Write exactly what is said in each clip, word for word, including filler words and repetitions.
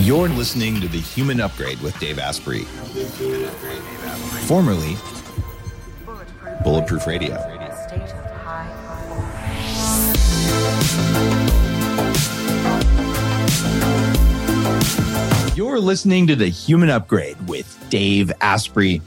You're listening to The Human Upgrade with Dave Asprey, formerly Bulletproof Radio. You're listening to The Human Upgrade with Dave Asprey.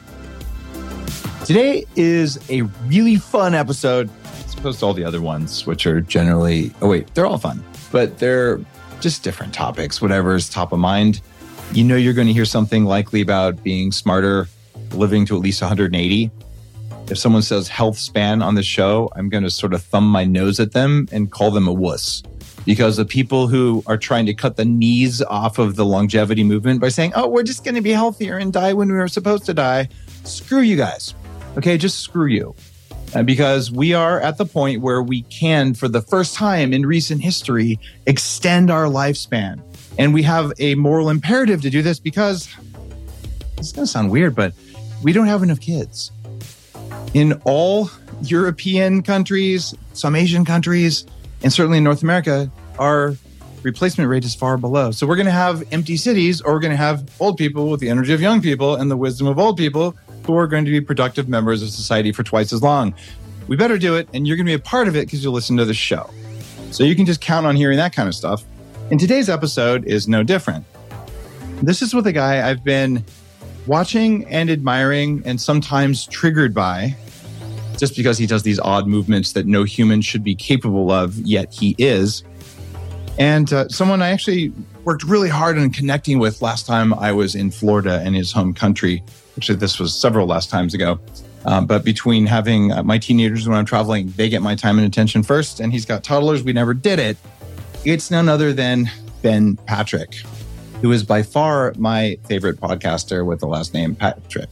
Today is a really fun episode, as opposed to all the other ones, which are generally, oh wait, they're all fun, but they're just different topics, whatever is top of mind. You know you're going to hear something likely about being smarter, living to at least one hundred eighty. If someone says health span on the show, I'm going to sort of thumb my nose at them and call them a wuss. Because the people who are trying to cut the knees off of the longevity movement by saying, oh, we're just going to be healthier and die when we were supposed to die. Screw you guys. Okay, just screw you. Uh, because we are at the point where we can, for the first time in recent history, extend our lifespan. And we have a moral imperative to do this because, it's going to sound weird, but we don't have enough kids. In all European countries, some Asian countries, and certainly in North America, our replacement rate is far below. So we're going to have empty cities, or we're going to have old people with the energy of young people and the wisdom of old people who are going to be productive members of society for twice as long. We better do it, and you're going to be a part of it because you'll listen to the show. So you can just count on hearing that kind of stuff. And today's episode is no different. This is with a guy I've been watching and admiring and sometimes triggered by, just because he does these odd movements that no human should be capable of, yet he is. And uh, someone I actually worked really hard on connecting with last time I was in Florida in his home country. Actually, this was several last times ago. Um, but between having uh, my teenagers when I'm traveling, they get my time and attention first, and he's got toddlers. We never did it. It's none other than Ben Patrick, who is by far my favorite podcaster with the last name Patrick.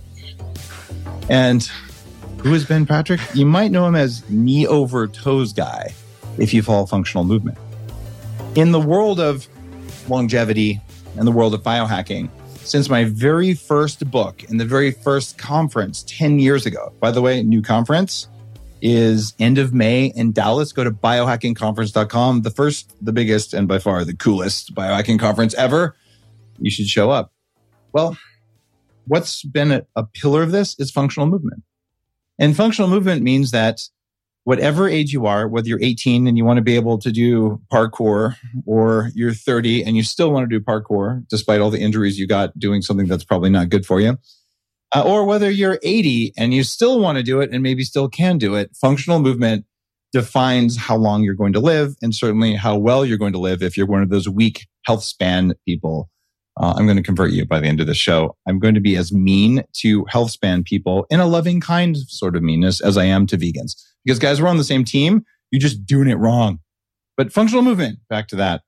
And who is Ben Patrick? You might know him as knee over toes guy if you follow functional movement. In the world of longevity and the world of biohacking, since my very first book and the very first conference ten years ago, by the way, new conference is end of May in Dallas. Go to biohacking conference dot com. The first, the biggest, and by far the coolest biohacking conference ever. You should show up. Well, what's been a, a pillar of this is functional movement. And functional movement means that whatever age you are, whether you're eighteen and you want to be able to do parkour, or you're thirty and you still want to do parkour, despite all the injuries you got doing something that's probably not good for you, uh, or whether you're eighty and you still want to do it and maybe still can do it, functional movement defines how long you're going to live, and certainly how well you're going to live if you're one of those weak health span people. Uh, I'm going to convert you by the end of the show. I'm going to be as mean to health span people in a loving, kind sort of meanness as I am to vegans. Because guys, we're on the same team. You're just doing it wrong. But functional movement, back to that.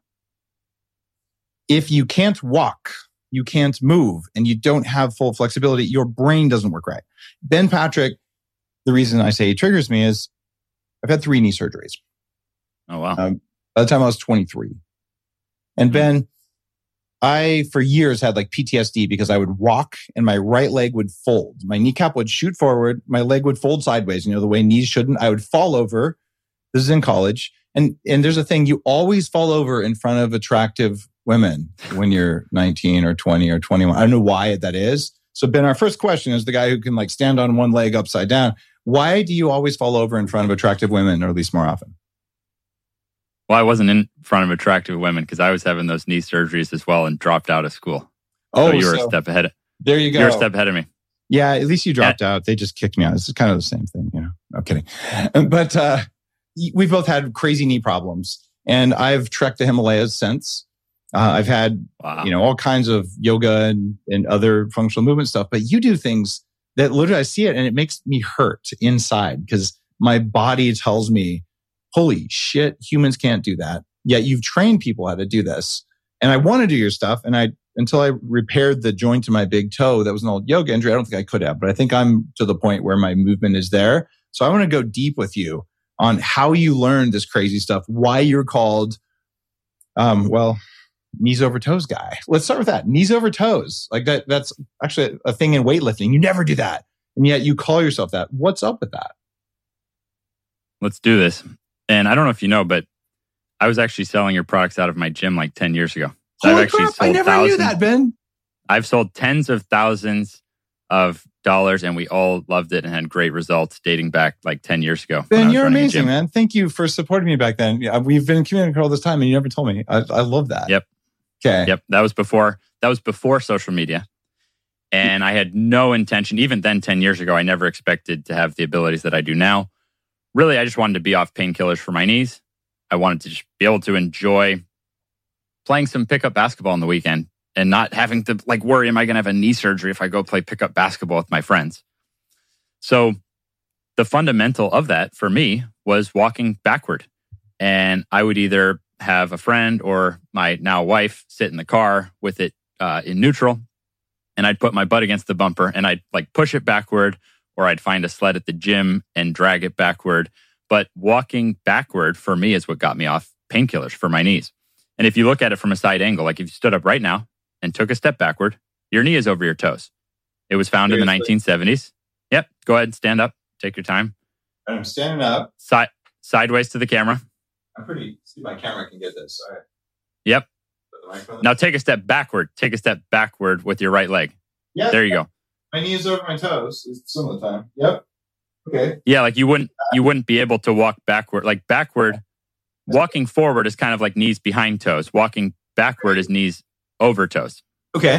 If you can't walk, you can't move, and you don't have full flexibility, your brain doesn't work right. Ben Patrick, the reason I say he triggers me is I've had three knee surgeries. Oh, wow. Um, by the time I was twenty-three. And Ben, I, for years, had like P T S D because I would walk and my right leg would fold. My kneecap would shoot forward. My leg would fold sideways, you know, the way knees shouldn't. I would fall over. This is in college. And, and there's a thing, you always fall over in front of attractive women when you're nineteen or twenty or twenty-one. I don't know why that is. So Ben, our first question is the guy who can like stand on one leg upside down. Why do you always fall over in front of attractive women, or at least more often? Well, I wasn't in front of attractive women because I was having those knee surgeries as well and dropped out of school. Oh, so you were so a step ahead. Of, there you go. You're a step ahead of me. Yeah, at least you dropped yeah. out. They just kicked me out. It's kind of the same thing, you know. No kidding. But uh, we've both had crazy knee problems, and I've trekked the Himalayas since. Uh, I've had, wow. you know, all kinds of yoga and, and other functional movement stuff. But you do things that literally I see it and it makes me hurt inside because my body tells me, holy shit, humans can't do that. Yet you've trained people how to do this. And I want to do your stuff. And I, until I repaired the joint to my big toe, that was an old yoga injury. I don't think I could have, but I think I'm to the point where my movement is there. So I want to go deep with you on how you learned this crazy stuff, why you're called, um, well, knees over toes guy. Let's start with that. Knees over toes. Like that, that's actually a thing in weightlifting. You never do that. And yet you call yourself that. What's up with that? Let's do this. And I don't know if you know, but I was actually selling your products out of my gym like ten years ago. I've Holy actually crap! I sold never thousands. knew that, Ben. I've sold tens of thousands of dollars, and we all loved it and had great results dating back like ten years ago. Ben, you're amazing, man. Thank you for supporting me back then. Yeah, we've been communicating all this time, and you never told me. I, I love that. Yep. Okay. Yep. That was before. That was before social media, and I had no intention. Even then, ten years ago, I never expected to have the abilities that I do now. Really, I just wanted to be off painkillers for my knees. I wanted to just be able to enjoy playing some pickup basketball on the weekend and not having to like worry, am I going to have a knee surgery if I go play pickup basketball with my friends? So the fundamental of that for me was walking backward. And I would either have a friend or my now wife sit in the car with it uh, in neutral, and I'd put my butt against the bumper and I'd like push it backward, or I'd find a sled at the gym and drag it backward. But walking backward for me is what got me off painkillers for my knees. And if you look at it from a side angle, like if you stood up right now and took a step backward, your knee is over your toes. It was found Seriously? in the nineteen seventies. Yep. Go ahead, stand up. Take your time. I'm standing up. Side, sideways to the camera. I'm pretty, see my camera can get this. All right. Yep. Now take a step backward. Take a step backward with your right leg. Yeah. There you go. My knee is over my toes some of the time. Yep. Okay. Yeah, like you wouldn't you wouldn't be able to walk backward. Like backward, walking forward is kind of like knees behind toes. Walking backward is knees over toes. Okay.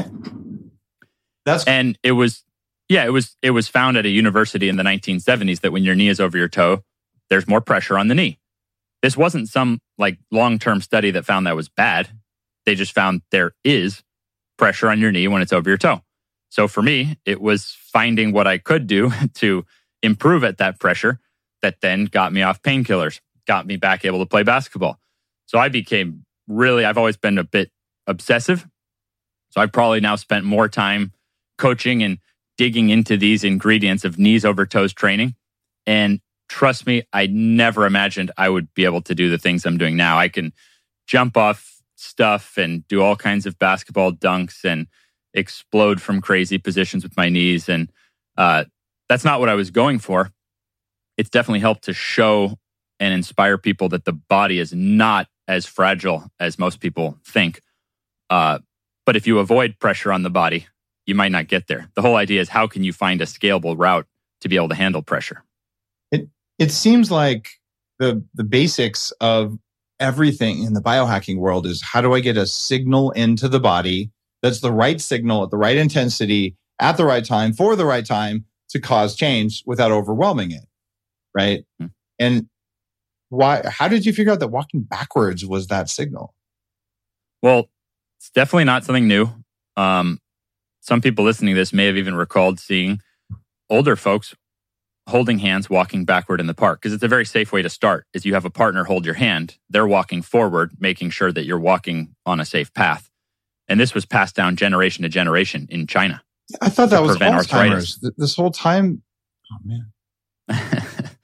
That's and it was yeah, it was it was found at a university in the nineteen seventies that when your knee is over your toe, there's more pressure on the knee. This wasn't some like long-term study that found that was bad. They just found there is pressure on your knee when it's over your toe. So for me, it was finding what I could do to improve at that pressure that then got me off painkillers, got me back able to play basketball. So I became really, I've always been a bit obsessive. So I've probably now spent more time coaching and digging into these ingredients of knees over toes training. And trust me, I never imagined I would be able to do the things I'm doing now. I can jump off stuff and do all kinds of basketball dunks and explode from crazy positions with my knees. And uh, that's not what I was going for. It's definitely helped to show and inspire people that the body is not as fragile as most people think. Uh, but if you avoid pressure on the body, you might not get there. The whole idea is how can you find a scalable route to be able to handle pressure? It it seems like the the basics of everything in the biohacking world is how do I get a signal into the body that's the right signal at the right intensity at the right time for the right time to cause change without overwhelming it, right? Mm-hmm. And why? How did you figure out that walking backwards was that signal? Well, it's definitely not something new. Um, some people listening to this may have even recalled seeing older folks holding hands walking backward in the park, because it's a very safe way to start. Is you have a partner hold your hand, they're walking forward, making sure that you're walking on a safe path. And this was passed down generation to generation in China. I thought that was Alzheimer's. This whole time. Oh man.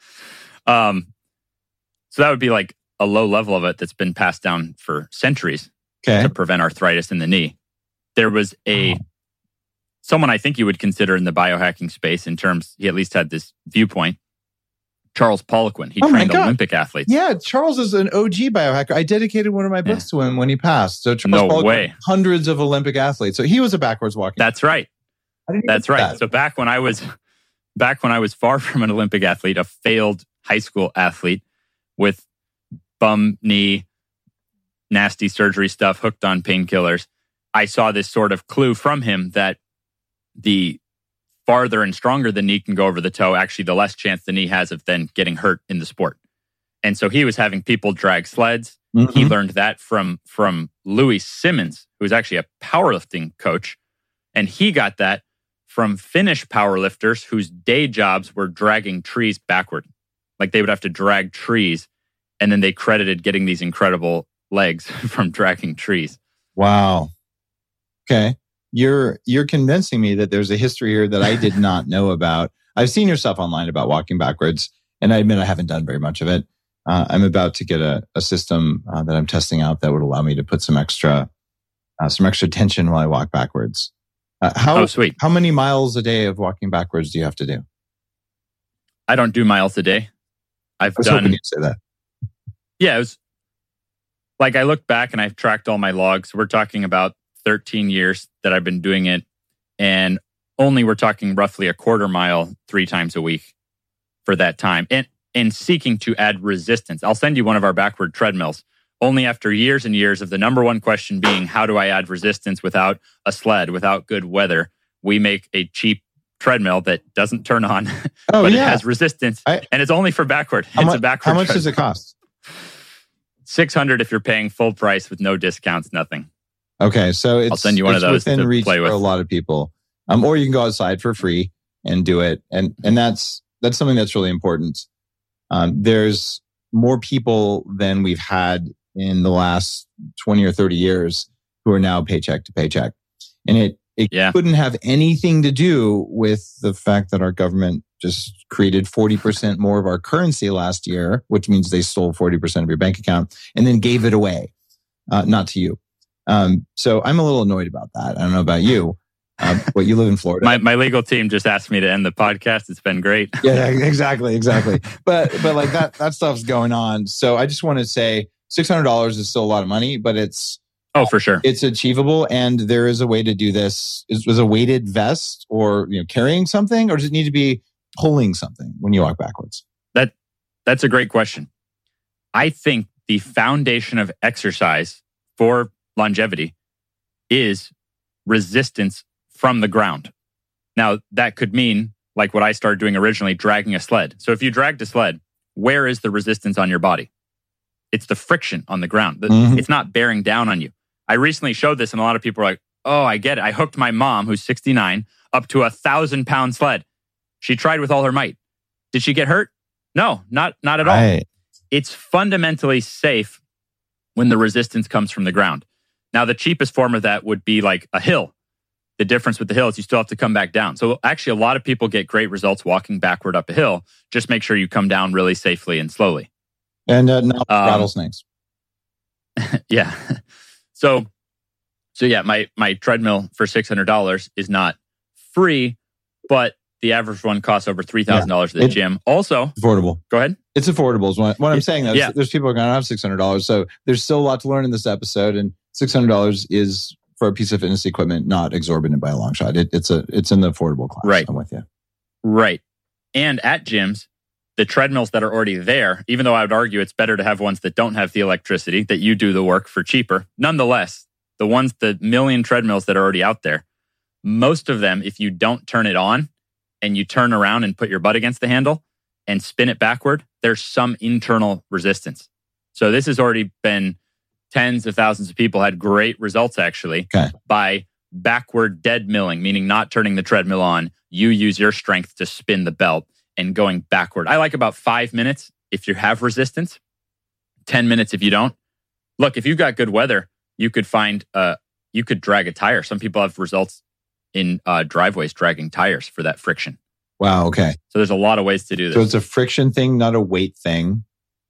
um, so that would be like a low level of it that's been passed down for centuries okay. to prevent arthritis in the knee. There was a oh. someone I think you would consider in the biohacking space in terms, he at least had this viewpoint, Charles Poliquin. He oh trained Olympic athletes. Yeah, Charles is an O G biohacker. I dedicated one of my books yeah. to him when he passed. So Charles no Poliquin, way. hundreds of Olympic athletes. So he was a backwards walking. That's right. That's right. That. So back when I was back when I was far from an Olympic athlete, a failed high school athlete with bum knee, nasty surgery stuff, hooked on painkillers, I saw this sort of clue from him that the farther and stronger the knee can go over the toe, actually the less chance the knee has of then getting hurt in the sport. And so he was having people drag sleds. Mm-hmm. He learned that from, from Louis Simmons, who was actually a powerlifting coach. And he got that from Finnish powerlifters whose day jobs were dragging trees backward. Like they would have to drag trees, and then they credited getting these incredible legs from dragging trees. Wow. Okay. You're you're convincing me that there's a history here that I did not know about. I've seen your stuff online about walking backwards, and I admit I haven't done very much of it. Uh, I'm about to get a, a system uh, that I'm testing out that would allow me to put some extra uh, some extra tension while I walk backwards. Uh, how oh, sweet. How many miles a day of walking backwards do you have to do? I don't do miles a day. I've I was done. hoping you'd say that. Yeah, it was like I look back and I've tracked all my logs. We're talking about thirteen years that I've been doing it. And only we're talking roughly a quarter mile three times a week for that time. And, and seeking to add resistance. I'll send you one of our backward treadmills. Only after years and years of the number one question being, how do I add resistance without a sled, without good weather? We make a cheap treadmill that doesn't turn on, oh, but yeah. it has resistance. I, and it's only for backward. How it's mu- a backward How much treadmill. does it cost? six hundred if you're paying full price with no discounts, nothing. Okay, so it's, I'll send you one it's of those within to reach play for with. a lot of people. Um, or you can go outside for free and do it. And and that's that's something that's really important. Um, there's more people than we've had in the last twenty or thirty years who are now paycheck to paycheck. And it, it yeah. couldn't have anything to do with the fact that our government just created forty percent more of our currency last year, which means they stole forty percent of your bank account and then gave it away, uh, not to you. Um, so I'm a little annoyed about that. I don't know about you, uh, but you live in Florida. my, my legal team just asked me to end the podcast. It's been great. Yeah, exactly, exactly. But but like that that stuff's going on. So I just want to say six hundred dollars is still a lot of money, but it's Oh, for sure. it's achievable, and there is a way to do this. Is was a weighted vest, or you know, carrying something, or does it need to be pulling something when you walk backwards? That that's a great question. I think the foundation of exercise for longevity is resistance from the ground. Now, that could mean, like what I started doing originally, dragging a sled. So if you dragged a sled, where is the resistance on your body? It's the friction on the ground. Mm-hmm. It's not bearing down on you. I recently showed this, and a lot of people are like, oh, I get it. I hooked my mom, who's sixty-nine, up to a thousand pound sled. She tried with all her might. Did she get hurt? No, not, not at all. Right. It's fundamentally safe when the resistance comes from the ground. Now, the cheapest form of that would be like a hill. The difference with the hill is you still have to come back down. So actually, a lot of people get great results walking backward up a hill. Just make sure you come down really safely and slowly. And uh, not Um, rattlesnakes. Yeah. So, so yeah, my my treadmill for six hundred dollars is not free, but the average one costs over three thousand dollars at the It- gym. Also, Affordable. go ahead. It's affordable. Is what, what I'm It- saying. Though, yeah. there's people who are going to have six hundred dollars. So there's still a lot to learn in this episode. And six hundred dollars is for a piece of fitness equipment, not exorbitant by a long shot. It, it's a it's in the affordable class. Right. I'm with you. Right. And at gyms, the treadmills that are already there, even though I would argue it's better to have ones that don't have the electricity, that you do the work for cheaper. Nonetheless, the ones, the million treadmills that are already out there, most of them, if you don't turn it on and you turn around and put your butt against the handle and spin it backward, there's some internal resistance. So this has already been tens of thousands of people had great results actually Okay. by backward dead milling, meaning not turning the treadmill on. You use your strength to spin the belt and going backward. I like about five minutes if you have resistance, ten minutes if you don't. Look, if you've got good weather, you could find, uh, you could drag a tire. Some people have results in uh, driveways dragging tires for that friction. Wow. Okay. So there's a lot of ways to do this. So it's a friction thing, not a weight thing.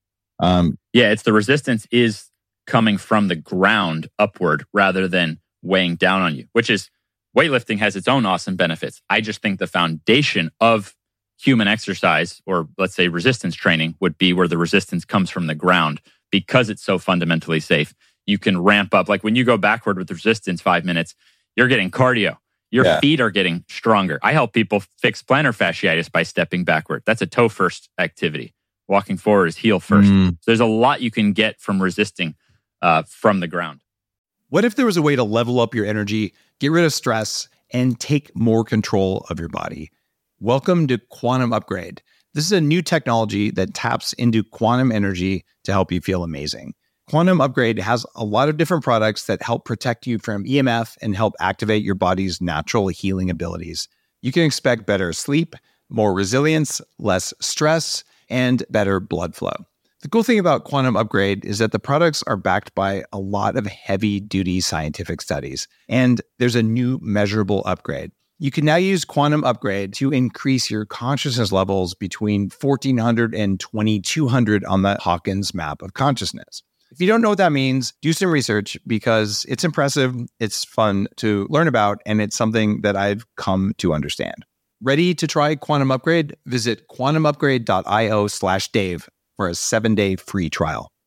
Um, Yeah, it's the resistance is coming from the ground upward rather than weighing down on you, which is weightlifting has its own awesome benefits. I just think the foundation of human exercise, or let's say resistance training, would be where the resistance comes from the ground because it's so fundamentally safe. You can ramp up. Like when you go backward with resistance five minutes, you're getting cardio. Your Yeah. feet are getting stronger. I help people fix plantar fasciitis by stepping backward. That's a toe first activity. Walking forward is heel first. Mm. So there's a lot you can get from resisting uh, from the ground. What if there was a way to level up your energy, get rid of stress, and take more control of your body? Welcome to Quantum Upgrade. This is a new technology that taps into quantum energy to help you feel amazing. Quantum Upgrade has a lot of different products that help protect you from E M F and help activate your body's natural healing abilities. You can expect better sleep, more resilience, less stress, and better blood flow. The cool thing about Quantum Upgrade is that the products are backed by a lot of heavy-duty scientific studies, and there's a new measurable upgrade. You can now use Quantum Upgrade to increase your consciousness levels between fourteen hundred and twenty-two hundred on the Hawkins map of consciousness. If you don't know what that means, do some research because it's impressive, it's fun to learn about, and it's something that I've come to understand. Ready to try Quantum Upgrade? Visit quantum upgrade dot io slash Dave for a seven-day free trial.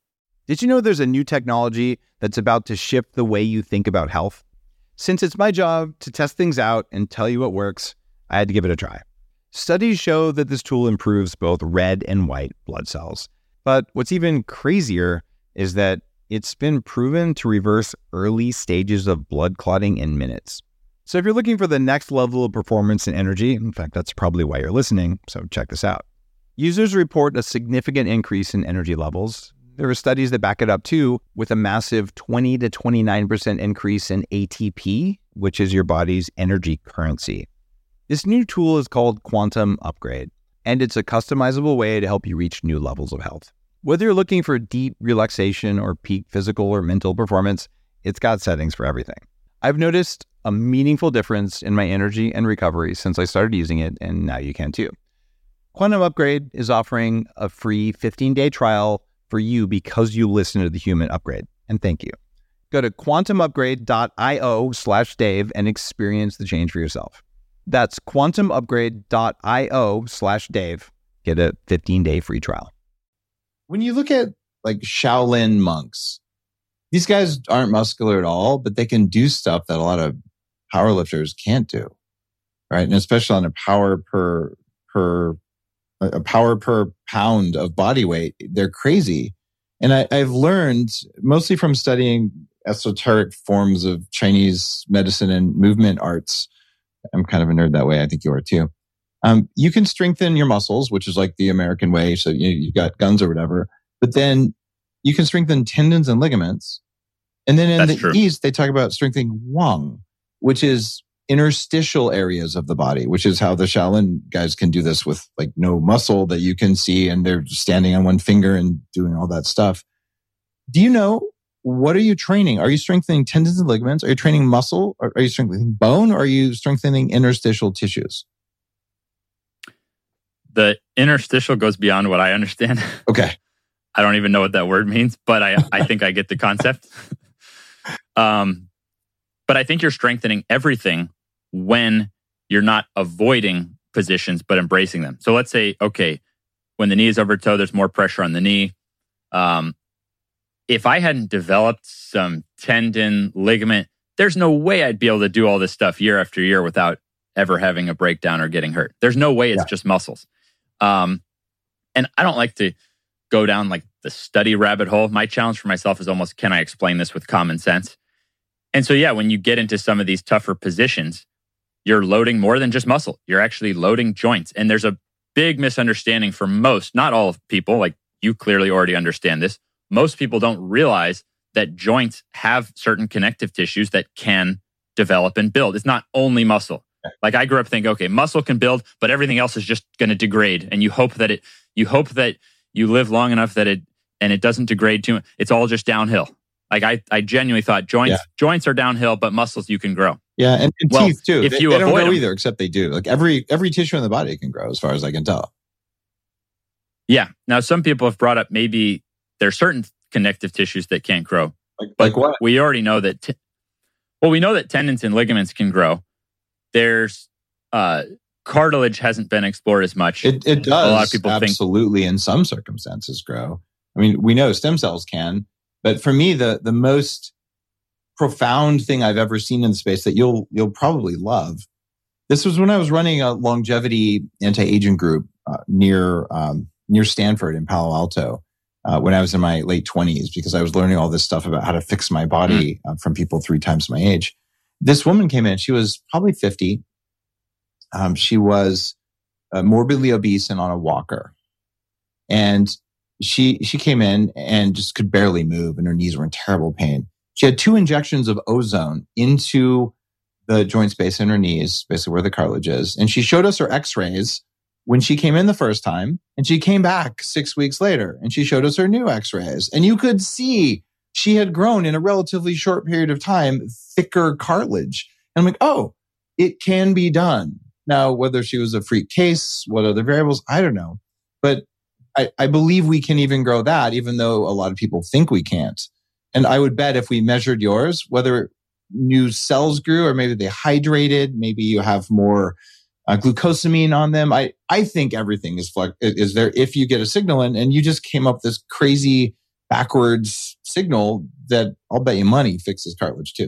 Did you know there's a new technology that's about to shift the way you think about health? Since it's my job to test things out and tell you what works, I had to give it a try. Studies show that this tool improves both red and white blood cells. But what's even crazier is that it's been proven to reverse early stages of blood clotting in minutes. So if you're looking for the next level of performance and energy, in fact, that's probably why you're listening, so check this out. Users report a significant increase in energy levels. There are studies that back it up too, with a massive twenty to twenty-nine percent increase in A T P, which is your body's energy currency. This new tool is called Quantum Upgrade, and it's a customizable way to help you reach new levels of health. Whether you're looking for deep relaxation or peak physical or mental performance, it's got settings for everything. I've noticed a meaningful difference in my energy and recovery since I started using it, and now you can too. Quantum Upgrade is offering a free fifteen-day trial for you because you listen to the Human Upgrade, and thank you. Go to quantumupgrade.io slash Dave and experience the change for yourself. That's quantumupgrade.io slash Dave. Get a fifteen-day free trial. When you look at like Shaolin monks, these guys aren't muscular at all, but they can do stuff that a lot of powerlifters can't do, right? And especially on a power per per a power per pound of body weight, they're crazy. And I, I've learned mostly from studying esoteric forms of Chinese medicine and movement arts. I'm kind of a nerd that way. I think you are too. Um, you can strengthen your muscles, which is like the American way. So you know, you've got guns or whatever, but then you can strengthen tendons and ligaments. And then in That's the true. East, they talk about strengthening Wang, which is interstitial areas of the body, which is how the Shaolin guys can do this with like no muscle that you can see. And they're standing on one finger and doing all that stuff. Do you know, what are you training? Are you strengthening tendons and ligaments? Are you training muscle? Or are you strengthening bone? Or are you strengthening interstitial tissues? The interstitial goes beyond what I understand. Okay. I don't even know what that word means, but I, I think I get the concept. um, but I think you're strengthening everything when you're not avoiding positions, but embracing them. So let's say, okay, when the knee is over toe, there's more pressure on the knee. Um, if I hadn't developed some tendon, ligament, there's no way I'd be able to do all this stuff year after year without ever having a breakdown or getting hurt. There's no way it's yeah. just muscles. Um, and I don't like to go down like the study rabbit hole. My challenge for myself is almost, can I explain this with common sense? And so, yeah, when you get into some of these tougher positions, you're loading more than just muscle. You're actually loading joints. And there's a big misunderstanding for most, not all people, like you clearly already understand this. Most people don't realize that joints have certain connective tissues that can develop and build. It's not only muscle. Like I grew up thinking, okay, muscle can build, but everything else is just going to degrade. And you hope that it, you hope that you live long enough that it, and it doesn't degrade too much. It's all just downhill. Like I, I genuinely thought joints, yeah. joints are downhill, but muscles you can grow. Yeah, and, and well, teeth too. If they, you they don't avoid grow them, either, except they do. Like every every tissue in the body can grow, as far as I can tell. Yeah. Now, some people have brought up maybe there's certain connective tissues that can't grow. Like, but like what? We already know that. T- well, we know that tendons and ligaments can grow. There's uh, cartilage hasn't been explored as much. It it does. A lot of people absolutely think, in some circumstances grow. I mean, we know stem cells can, but for me, the the most profound thing I've ever seen in the space that you'll you'll probably love. This was when I was running a longevity anti-aging group uh, near um, near Stanford in Palo Alto uh, when I was in my late twenties, because I was learning all this stuff about how to fix my body uh, from people three times my age. This woman came in. She was probably fifty. Um, she was uh, morbidly obese and on a walker, and she she came in and just could barely move, and her knees were in terrible pain. She had two injections of ozone into the joint space in her knees, basically where the cartilage is. And she showed us her x-rays when she came in the first time. And she came back six weeks later and she showed us her new x-rays. And you could see she had grown in a relatively short period of time, thicker cartilage. And I'm like, oh, it can be done. Now, whether she was a freak case, what other variables, I don't know. But I, I believe we can even grow that, even though a lot of people think we can't. And I would bet if we measured yours, whether new cells grew or maybe they hydrated, maybe you have more uh, glucosamine on them. I, I think everything is flex- is there if you get a signal in, and you just came up with this crazy backwards signal that I'll bet you money fixes cartilage too.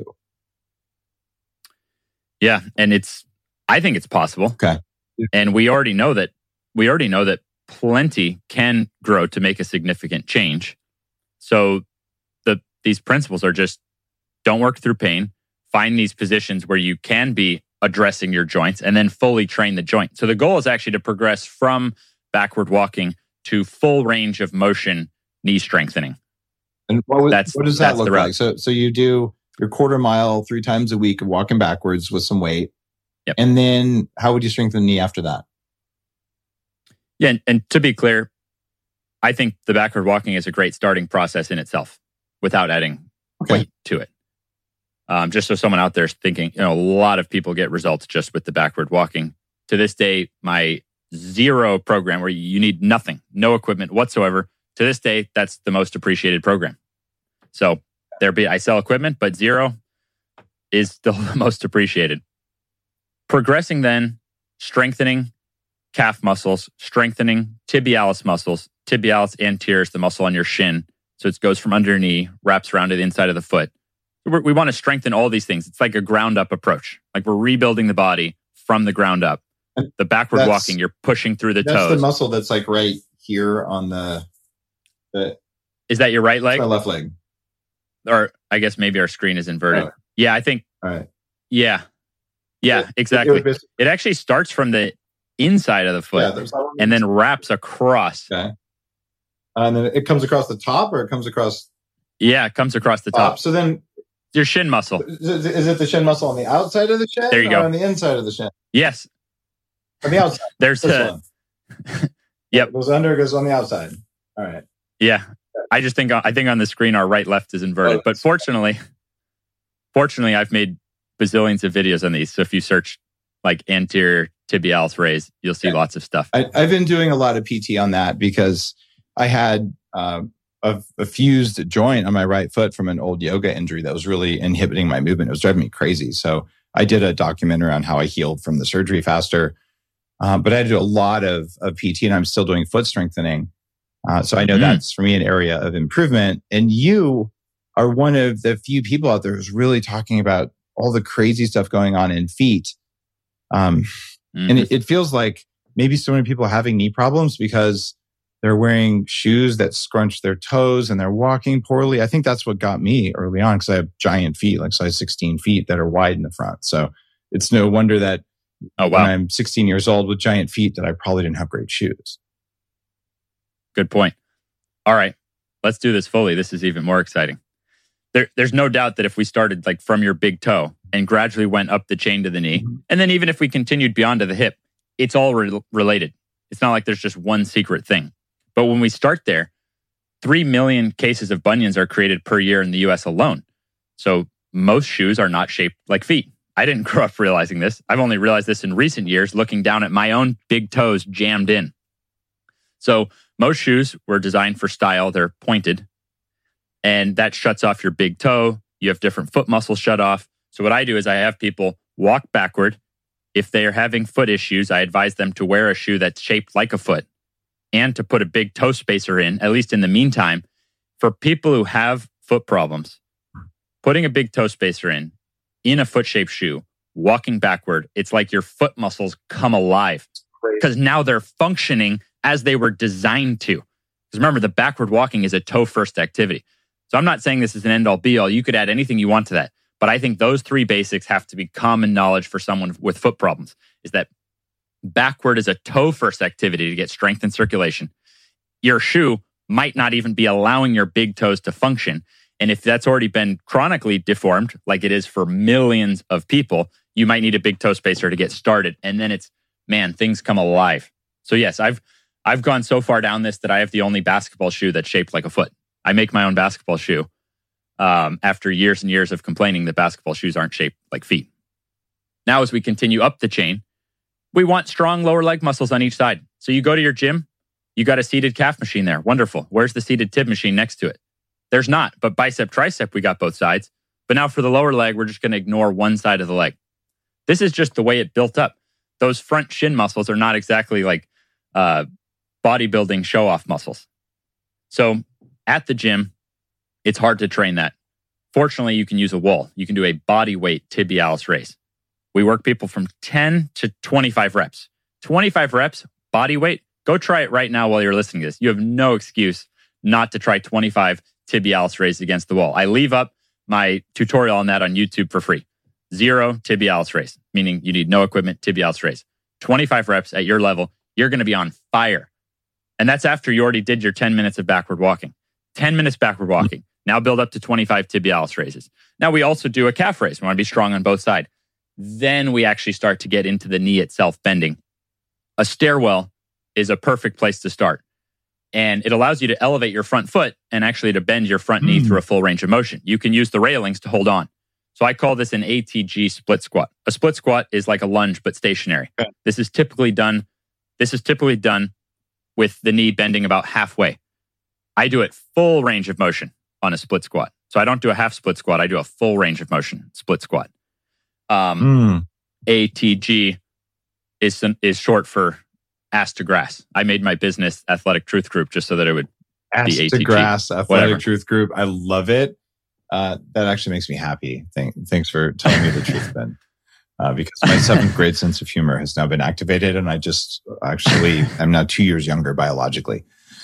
Yeah, and it's I think it's possible. Okay. And we already know that we already know that plenty can grow to make a significant change. So the these principles are just don't work through pain, find these positions where you can be addressing your joints, and then fully train the joint. So the goal is actually to progress from backward walking to full range of motion knee strengthening. And what, was, that's, what does that that's look like? So so you do your quarter mile three times a week of walking backwards with some weight. Yep. And then how would you strengthen the knee after that? Yeah, and, and to be clear, I think the backward walking is a great starting process in itself without adding Okay. weight to it. Um, just so someone out there is thinking, you know, a lot of people get results just with the backward walking. To this day, my zero program where you need nothing, no equipment whatsoever, to this day, that's the most appreciated program. So there be I sell equipment, but zero is still the most appreciated. Progressing then, strengthening calf muscles, strengthening tibialis muscles. Tibialis anterior is the muscle on your shin. So it goes from under your knee, wraps around to the inside of the foot. We're, we want to strengthen all these things. It's like a ground up approach. Like we're rebuilding the body from the ground up. The backward That's- walking, you're pushing through the That's toes. the muscle that's like right here on the, the Is that your right leg? my left leg. Or I guess maybe our screen is inverted. Oh. Yeah, I think, All right. yeah. Yeah, It- exactly. it would be- It actually starts from the inside of the yeah, foot there's that one. and then wraps across. Okay. And then it comes across the top or it comes across Yeah, it comes across the top. top. So then Your shin muscle. is it, is it the shin muscle on the outside of the shin There you or go. on the inside of the shin? Yes. On the outside. There's This a, one. Yep. Goes under, goes on the outside. All right. yeah. I just think, I think on the screen, our right left is inverted. Oh, But fortunately, fortunately, I've made bazillions of videos on these. So if you search like anterior tibialis raise, you'll see Yeah. lots of stuff. I, I've been doing a lot of P T on that because I had uh, a, a fused joint on my right foot from an old yoga injury that was really inhibiting my movement. It was driving me crazy. So I did a documentary on how I healed from the surgery faster. Um, but I had to do a lot of, of P T and I'm still doing foot strengthening. Uh, so I know Mm. that's for me an area of improvement. And you are one of the few people out there who's really talking about all the crazy stuff going on in feet. Um, Mhm. And it, it feels like maybe so many people are having knee problems because they're wearing shoes that scrunch their toes and they're walking poorly. I think that's what got me early on because I have giant feet, like size sixteen feet that are wide in the front. So it's no wonder that Oh, when wow. I'm sixteen years old with giant feet that I probably didn't have great shoes. Good point. All right, let's do this fully. This is even more exciting. There, there's no doubt that if we started like from your big toe and gradually went up the chain to the knee, Mhm. and then even if we continued beyond to the hip, it's all re- related. It's not like there's just one secret thing. But when we start there, three million cases of bunions are created per year in the U S alone. So most shoes are not shaped like feet. I didn't grow up realizing this. I've only realized this in recent years, looking down at my own big toes jammed in. So most shoes were designed for style. They're pointed. And that shuts off your big toe. You have different foot muscles shut off. So what I do is I have people walk backward. If they are having foot issues, I advise them to wear a shoe that's shaped like a foot and to put a big toe spacer in, at least in the meantime. For people who have foot problems, putting a big toe spacer in, in a foot-shaped shoe, walking backward, it's like your foot muscles come alive because now they're functioning as they were designed to. Because remember, the backward walking is a toe-first activity. So I'm not saying this is an end-all, be-all. You could add anything you want to that. But I think those three basics have to be common knowledge for someone with foot problems, is that backward is a toe-first activity to get strength and circulation. Your shoe might not even be allowing your big toes to function. And if that's already been chronically deformed, like it is for millions of people, you might need a big toe spacer to get started. And then it's, man, things come alive. So yes, I've I've gone so far down this that I have the only basketball shoe that's shaped like a foot. I make my own basketball shoe um, after years and years of complaining that basketball shoes aren't shaped like feet. Now, as we continue up the chain, we want strong lower leg muscles on each side. So you go to your gym, you got a seated calf machine there. Wonderful. Where's the seated tib machine next to it? There's not, but bicep, tricep, we got both sides. But now for the lower leg, we're just going to ignore one side of the leg. This is just the way it built up. Those front shin muscles are not exactly like uh, bodybuilding show-off muscles. So at the gym, It's hard to train that. Fortunately, you can use a wall. You can do a body weight tibialis raise. We work people from ten to twenty-five reps. twenty-five reps, body weight. Go try it right now while you're listening to this. You have no excuse not to try twenty-five tibialis raise against the wall. I leave up my tutorial on that on YouTube for free. Zero tibialis raise, meaning you need no equipment, tibialis raise. twenty-five reps at your level, you're going to be on fire. And that's after you already did your ten minutes of backward walking. ten minutes backward walking. Now build up to twenty-five tibialis raises. Now we also do a calf raise. We want to be strong on both sides. Then we actually start to get into the knee itself bending. A stairwell is a perfect place to start. And it allows you to elevate your front foot and actually to bend your front mm. knee through a full range of motion. You can use the railings to hold on. So I call this an A T G split squat. A split squat is like a lunge, but stationary. Okay. This is typically done, this is typically done with the knee bending about halfway. I do it full range of motion on a split squat. So I don't do a half split squat. I do a full range of motion split squat. Um, mm. A T G is, is short for ass to grass. I made my business Athletic Truth Group just so that it would ass be A T G. To grass, Athletic whatever. Truth Group. I love it. Uh, that actually makes me happy. Thank, thanks for telling me the truth, Ben. Uh, because my seventh grade sense of humor has now been activated, and I just actually I'm now two years younger biologically.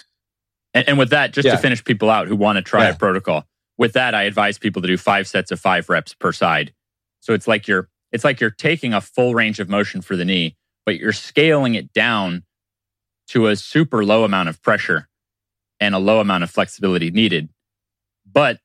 And, and with that, just yeah. to finish people out who want to try yeah. a protocol, with that, I advise people to do five sets of five reps per side. So it's like you're it's like you're taking a full range of motion for the knee, but you're scaling it down to a super low amount of pressure and a low amount of flexibility needed. But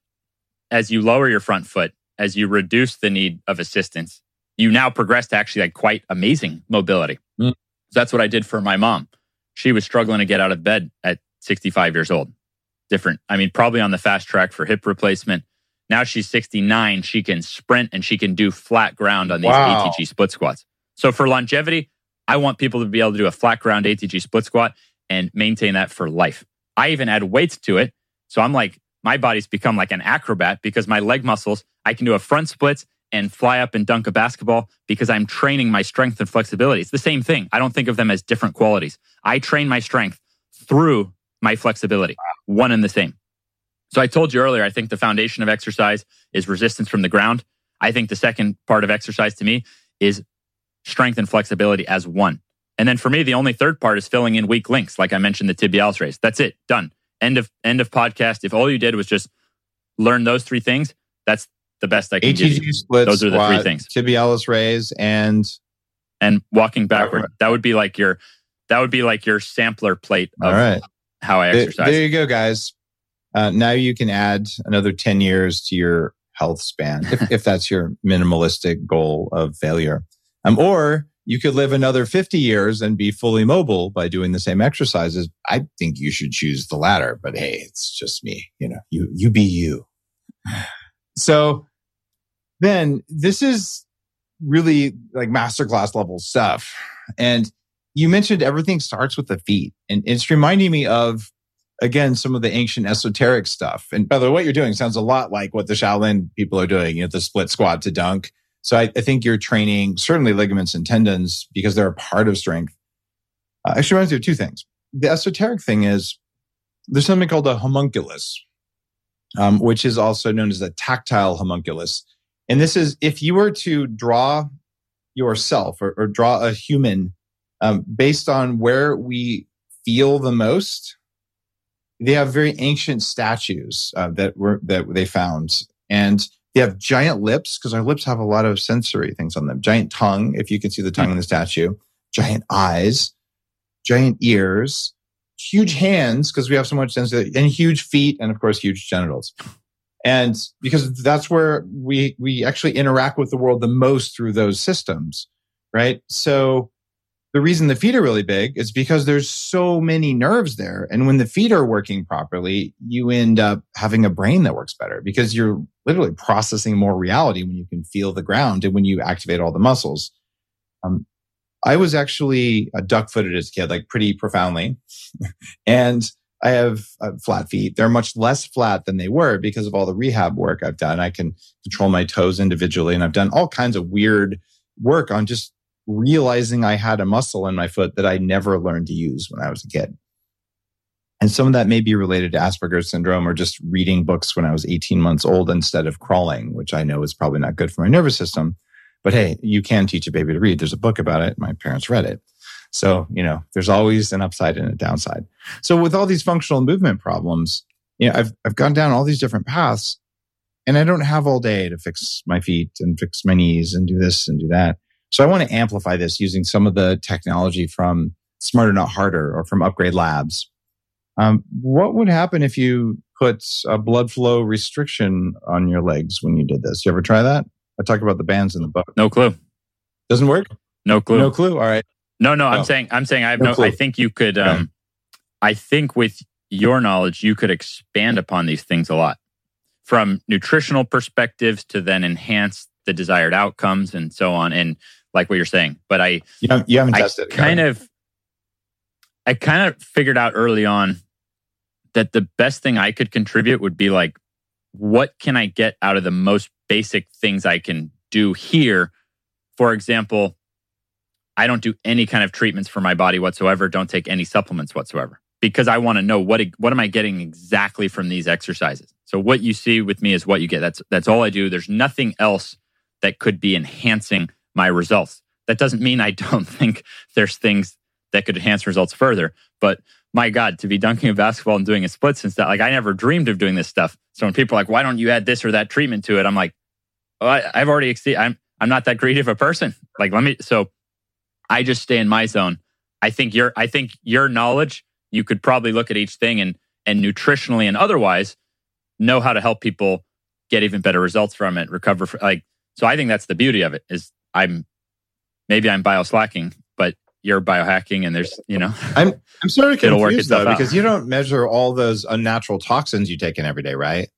as you lower your front foot, as you reduce the need of assistance, you now progress to actually like quite amazing mobility. Mm. So that's what I did for my mom. She was struggling to get out of bed at sixty-five years old. Different. I mean, probably on the fast track for hip replacement. Now she's sixty-nine. She can sprint and she can do flat ground on these wow. A T G split squats. So for longevity, I want people to be able to do a flat ground A T G split squat and maintain that for life. I even add weights to it. So I'm like, my body's become like an acrobat because my leg muscles, I can do a front splits and fly up and dunk a basketball because I'm training my strength and flexibility. It's the same thing. I don't think of them as different qualities. I train my strength through my flexibility, one and the same. So I told you earlier, I think the foundation of exercise is resistance from the ground. I think the second part of exercise to me is strength and flexibility as one. And then for me, the only third part is filling in weak links. Like I mentioned, the tibialis raise. That's it. Done. End of end of podcast. If all you did was just learn those three things, that's the best I can A T G give you. Split, those are the squat, three things. Tibialis raise and and walking backward. That would be like your that would be like your sampler plate of all right. how I exercise. There, there you go, guys. Uh, now you can add another ten years to your health span if, if that's your minimalistic goal of failure. Um, or you could live another fifty years and be fully mobile by doing the same exercises. I think you should choose the latter, but hey, it's just me. You know, you, you be you. So then this is really like masterclass level stuff. And you mentioned everything starts with the feet. And it's reminding me of, again, some of the ancient esoteric stuff. And by the way, what you're doing sounds a lot like what the Shaolin people are doing, you know, the split squat to dunk. So I, I think you're training certainly ligaments and tendons because they're a part of strength. Uh, actually reminds me of two things. The esoteric thing is there's something called a homunculus, um, which is also known as a tactile homunculus. And this is if you were to draw yourself or, or draw a human um, based on where we feel the most, they have very ancient statues uh, that were that they found, and they have giant lips because our lips have a lot of sensory things on them. Giant tongue, if you can see the tongue in the statue. Giant eyes, giant ears, huge hands because we have so much sensory, and huge feet, and of course, huge genitals. And because that's where we we actually interact with the world the most through those systems, right? So the reason the feet are really big is because there's so many nerves there. And when the feet are working properly, you end up having a brain that works better because you're literally processing more reality when you can feel the ground and when you activate all the muscles. Um, I was actually a duck-footed as a kid, like pretty profoundly. And I have uh, flat feet. They're much less flat than they were because of all the rehab work I've done. I can control my toes individually, and I've done all kinds of weird work on just realizing I had a muscle in my foot that I never learned to use when I was a kid. And some of that may be related to Asperger's syndrome or just reading books when I was eighteen months old instead of crawling, which I know is probably not good for my nervous system. But hey, you can teach a baby to read. There's a book about it. My parents read it. So, you know, there's always an upside and a downside. So with all these functional movement problems, you know, I've I've gone down all these different paths, and I don't have all day to fix my feet and fix my knees and do this and do that. So I want to amplify this using some of the technology from Smarter Not Harder or from Upgrade Labs. Um, what would happen if you put a blood flow restriction on your legs when you did this? You ever try that? I talk about the bands in the book. No clue. Doesn't work? No clue. No clue? All right. No, no, I'm Oh. saying, I'm saying I have No no, clue. I think you could, um, Okay. I think with your knowledge, you could expand upon these things a lot from nutritional perspectives to then enhance the desired outcomes and so on. And like what you're saying, but I, You haven't, you haven't I tested it. kind of, I kind of figured out early on that the best thing I could contribute would be like, what can I get out of the most basic things I can do here? For example, I don't do any kind of treatments for my body whatsoever. Don't take any supplements whatsoever because I want to know what what am I getting exactly from these exercises. So what you see with me is what you get. That's that's all I do. There's nothing else that could be enhancing my results. That doesn't mean I don't think there's things that could enhance results further. But my God, to be dunking a basketball and doing a splits and stuff, like I never dreamed of doing this stuff. So when people are like, why don't you add this or that treatment to it? I'm like, oh, I, I've already exceeded. I'm I'm not that creative a person. Like let me. So I just stay in my zone. I think your I think your knowledge, you could probably look at each thing and and nutritionally and otherwise know how to help people get even better results from it, recover. For, like so, I think that's the beauty of it. Is I'm maybe I'm bioslacking, but you're biohacking, and there's you know I'm I'm sort of It'll work confused though itself out. because you don't measure all those unnatural toxins you take in every day, right?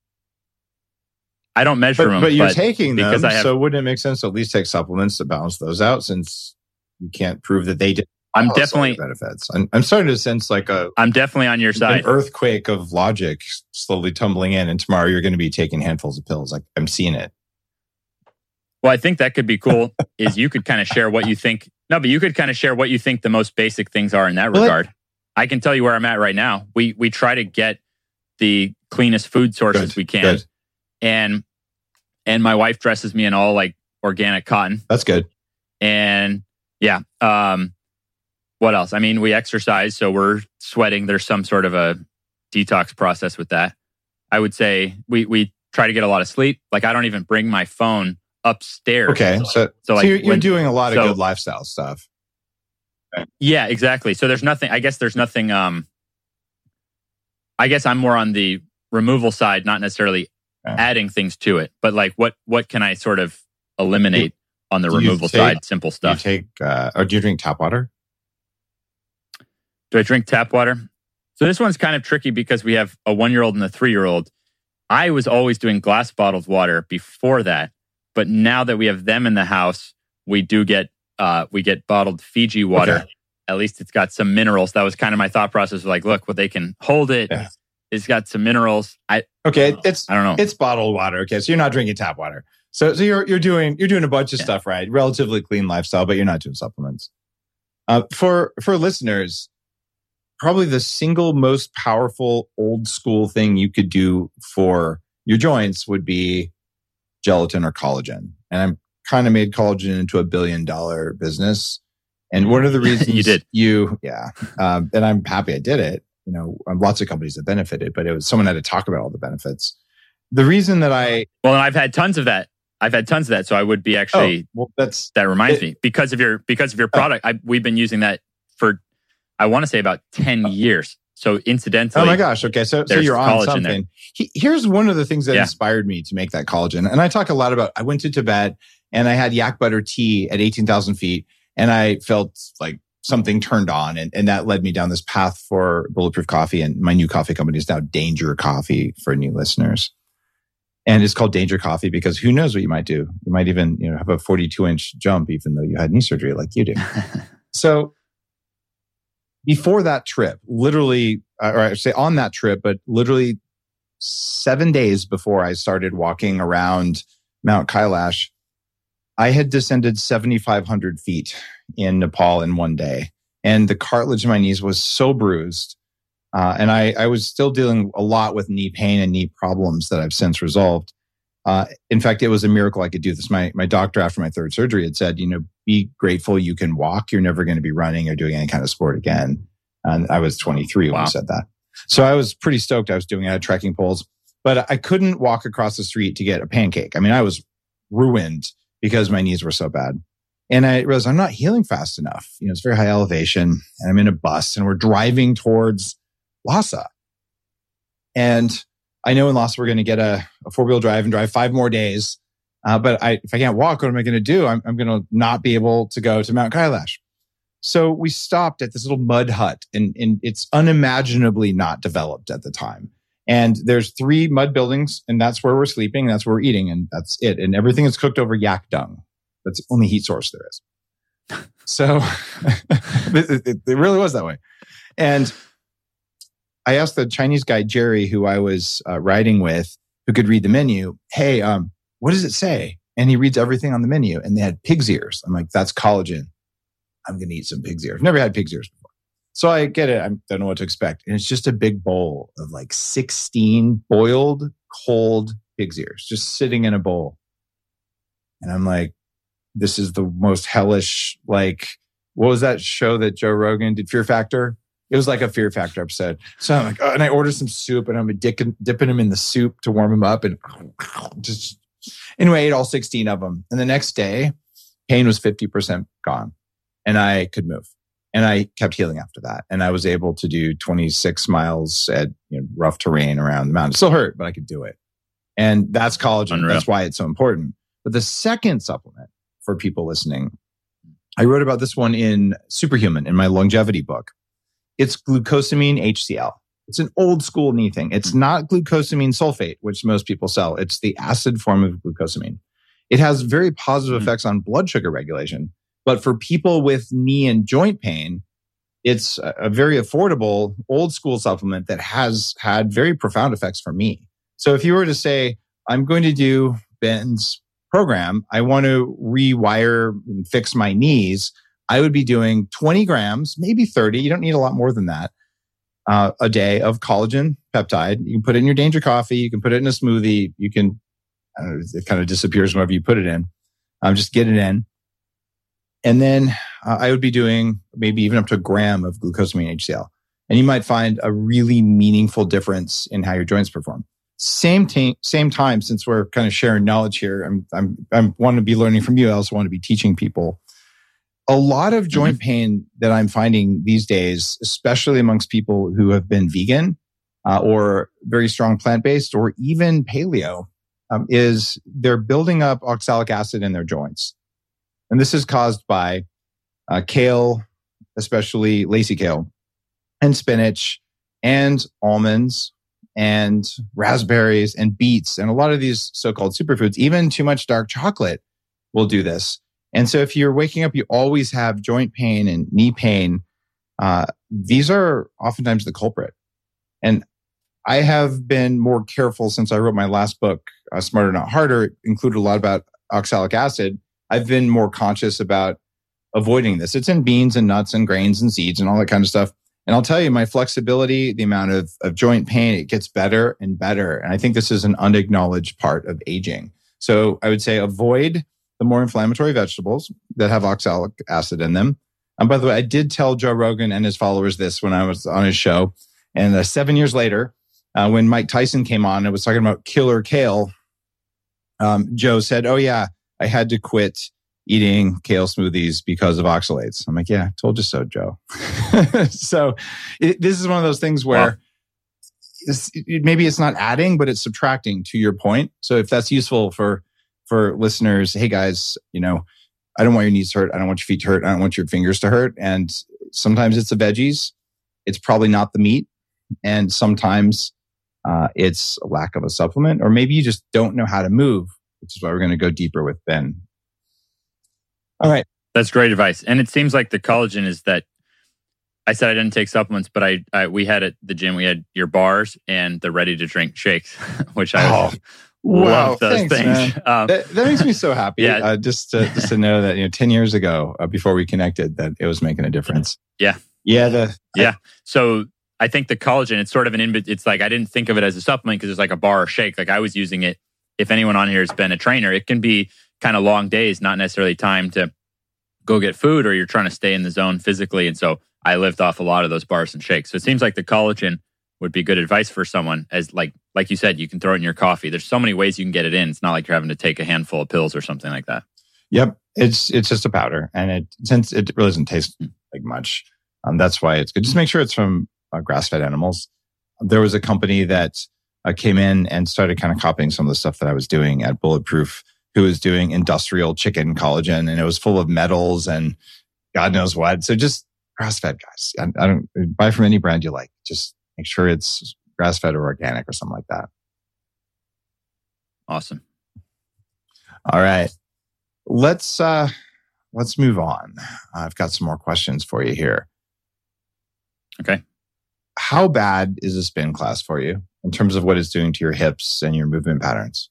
I don't measure But, them, but you're but taking them, because I have- so wouldn't it make sense to at least take supplements to balance those out since you can't prove that they did I'm all the definitely benefits? I'm, I'm starting to sense like a I'm definitely on your an side. earthquake of logic slowly tumbling in, and tomorrow you're going to be taking handfuls of pills. Like I'm seeing it. Well, I think that could be cool. Is you could kind of share what you think. No, but you could kind of share what you think the most basic things are in that Well, regard. I can tell you where I'm at right now. We we try to get the cleanest food sources Good, we can, good. and and my wife dresses me in all like organic cotton, That's good. and yeah. Um, what else? I mean, we exercise, so we're sweating. There's some sort of a detox process with that. I would say we we try to get a lot of sleep. Like I don't even bring my phone upstairs. Okay, so so, So, like, you're, you're when- doing a lot of so- good lifestyle stuff. Yeah, exactly. So there's nothing, I guess there's nothing, um, I guess I'm more on the removal side, not necessarily Yeah. adding things to it, but like what, what can I sort of eliminate on the do you removal take- side? Simple Do you stuff. take uh, or do you drink tap water? Do I drink tap water? So this one's kind of tricky because we have a one-year-old and a three-year-old. I was always doing glass bottled water before that, but now that we have them in the house, we do get uh, we get bottled Fiji water. Okay. At least it's got some minerals. That was kind of my thought process. Like, look, well, they can hold it. Yeah. It's got some minerals. I Okay, it's I don't know. it's bottled water. Okay, so you're not drinking tap water. So so you're you're doing you're doing a bunch of Yeah. stuff, right? Relatively clean lifestyle, but you're not doing supplements. Uh, for for listeners, probably the single most powerful old school thing you could do for your joints would be gelatin or collagen. And I'm kind of made collagen into a billion dollar business. And one of the reasons You did. you, yeah. Um, and I'm happy I did it. You know, um, lots of companies have benefited, but it was someone had to talk about all the benefits. The reason that I, Well, and I've had tons of that. I've had tons of that. So I would be actually, oh, well, that's, that reminds it- me because of your, because of your product. I, we've been using that for, I want to say about ten years. So incidentally, oh my gosh. Okay. So, so there's you're on collagen there. something. He, here's one of the things that Yeah. inspired me to make that collagen. And I talk a lot about, I went to Tibet and I had yak butter tea at eighteen thousand feet and I felt like something turned on, and, and that led me down this path for Bulletproof Coffee. And my new coffee company is now Danger Coffee for new listeners. And it's called Danger Coffee because who knows what you might do? You might even, you know, have a forty-two inch jump, even though you had knee surgery like you do. So before that trip, literally, or I should say on that trip, but literally seven days before I started walking around Mount Kailash, I had descended seventy-five hundred feet in Nepal in one day. And the cartilage in my knees was so bruised. Uh, and I, I was still dealing a lot with knee pain and knee problems that I've since resolved. Uh, in fact, it was a miracle I could do this. My my doctor, after my third surgery, had said, you know, be grateful you can walk. You're never going to be running or doing any kind of sport again. And I was twenty-three when wow. he said that. So I was pretty stoked. I was doing it. I had trekking poles, but I couldn't walk across the street to get a pancake. I mean, I was ruined because my knees were so bad. And I realized I'm not healing fast enough. You know, it's very high elevation and I'm in a bus and we're driving towards Lhasa. And I know in Lhasa we're going to get a, a four-wheel drive and drive five more days. Uh, but I, if I can't walk, what am I going to do? I'm, I'm going to not be able to go to Mount Kailash. So we stopped at this little mud hut, and, and it's unimaginably not developed at the time. And there's three mud buildings, and that's where we're sleeping, and that's where we're eating, and that's it. And everything is cooked over yak dung. That's the only heat source there is. So it, it, it really was that way. And I asked the Chinese guy, Jerry, who I was uh, riding with, who could read the menu, hey, um, what does it say? And he reads everything on the menu, and they had pig's ears. I'm like, that's collagen. I'm going to eat some pig's ears. I've never had pig's ears before. So I get it. I don't know what to expect. And it's just a big bowl of like sixteen boiled, cold pig's ears, just sitting in a bowl. And I'm like, this is the most hellish, like, what was that show that Joe Rogan did, Fear Factor? It was like a Fear Factor episode. So I'm like, oh, and I ordered some soup and I'm dipping, dipping them in the soup to warm them up. And just, anyway, I ate all sixteen of them. And the next day, pain was fifty percent gone. And I could move. And I kept healing after that. And I was able to do twenty-six miles at you know, rough terrain around the mountain. It still hurt, but I could do it. And that's collagen. Unreal. That's why it's so important. But the second supplement for people listening, I wrote about this one in Superhuman in my longevity book. It's glucosamine H C L. It's an old school knee thing. It's not glucosamine sulfate, which most people sell. It's the acid form of glucosamine. It has very positive mm-hmm. effects on blood sugar regulation. But for people with knee and joint pain, it's a very affordable old school supplement that has had very profound effects for me. So if you were to say, I'm going to do Ben's program, I want to rewire and fix my knees, I would be doing twenty grams, maybe thirty. You don't need a lot more than that uh, a day of collagen peptide. You can put it in your Danger Coffee. You can put it in a smoothie. You can, I don't know, it kind of disappears whenever you put it in. Um, just get it in. And then uh, I would be doing maybe even up to a gram of glucosamine H C L. And you might find a really meaningful difference in how your joints perform. Same t- same time, since we're kind of sharing knowledge here, I'm I'm I want to be learning from you. I also want to be teaching people. A lot of joint mm-hmm. pain that I'm finding these days, especially amongst people who have been vegan uh, or very strong plant-based or even paleo, um, is they're building up oxalic acid in their joints. And this is caused by uh, kale, especially lacy kale, and spinach, and almonds, and raspberries, and beets, and a lot of these so-called superfoods. Even too much dark chocolate will do this. And so if you're waking up, you always have joint pain and knee pain. Uh, these are oftentimes the culprit. And I have been more careful since I wrote my last book, uh, Smarter Not Harder. It included a lot about oxalic acid. I've been more conscious about avoiding this. It's in beans and nuts and grains and seeds and all that kind of stuff. And I'll tell you, my flexibility, the amount of, of joint pain, it gets better and better. And I think this is an unacknowledged part of aging. So I would say avoid the more inflammatory vegetables that have oxalic acid in them. And by the way, I did tell Joe Rogan and his followers this when I was on his show. And uh, seven years later, uh, when Mike Tyson came on and was talking about killer kale, um, Joe said, oh yeah, I had to quit eating kale smoothies because of oxalates. I'm like, yeah, told you so, Joe. so it, this is one of those things where wow. it's, it, maybe it's not adding, but it's subtracting to your point. So if that's useful for, for listeners, hey guys, you know, I don't want your knees to hurt. I don't want your feet to hurt. I don't want your fingers to hurt. And sometimes it's the veggies. It's probably not the meat. And sometimes uh, it's a lack of a supplement, or maybe you just don't know how to move, which is why we're going to go deeper with Ben. All right. That's great advice. And it seems like the collagen is that I said I didn't take supplements, but I, I we had at the gym, we had your bars and the ready to drink shakes, which I oh, wow, love those thanks, things. Um, that, that makes me so happy. Yeah. Uh, just to, just to know that, you know, ten years ago, uh, before we connected, that it was making a difference. Yeah. Yeah. The, yeah. So I think the collagen, it's sort of an, in, it's like, I didn't think of it as a supplement because it's like a bar or shake. Like I was using it. If anyone on here has been a trainer, it can be kind of long days, not necessarily time to go get food, or you're trying to stay in the zone physically. And so I lived off a lot of those bars and shakes. So it seems like the collagen would be good advice for someone, as like like you said, you can throw it in your coffee. There's so many ways you can get it in. It's not like you're having to take a handful of pills or something like that. Yep. It's it's just a powder. And it since it really doesn't taste like much, um, that's why it's good. Just make sure it's from uh, grass-fed animals. There was a company that uh, came in and started kind of copying some of the stuff that I was doing at Bulletproof, who was doing industrial chicken collagen, and it was full of metals and God knows what. So just grass-fed, guys. I, I don't buy from any brand you like. Just make sure it's grass-fed or organic or something like that. Awesome. All right. Let's uh, let's move on. I've got some more questions for you here. Okay. How bad is a spin class for you in terms of what it's doing to your hips and your movement patterns?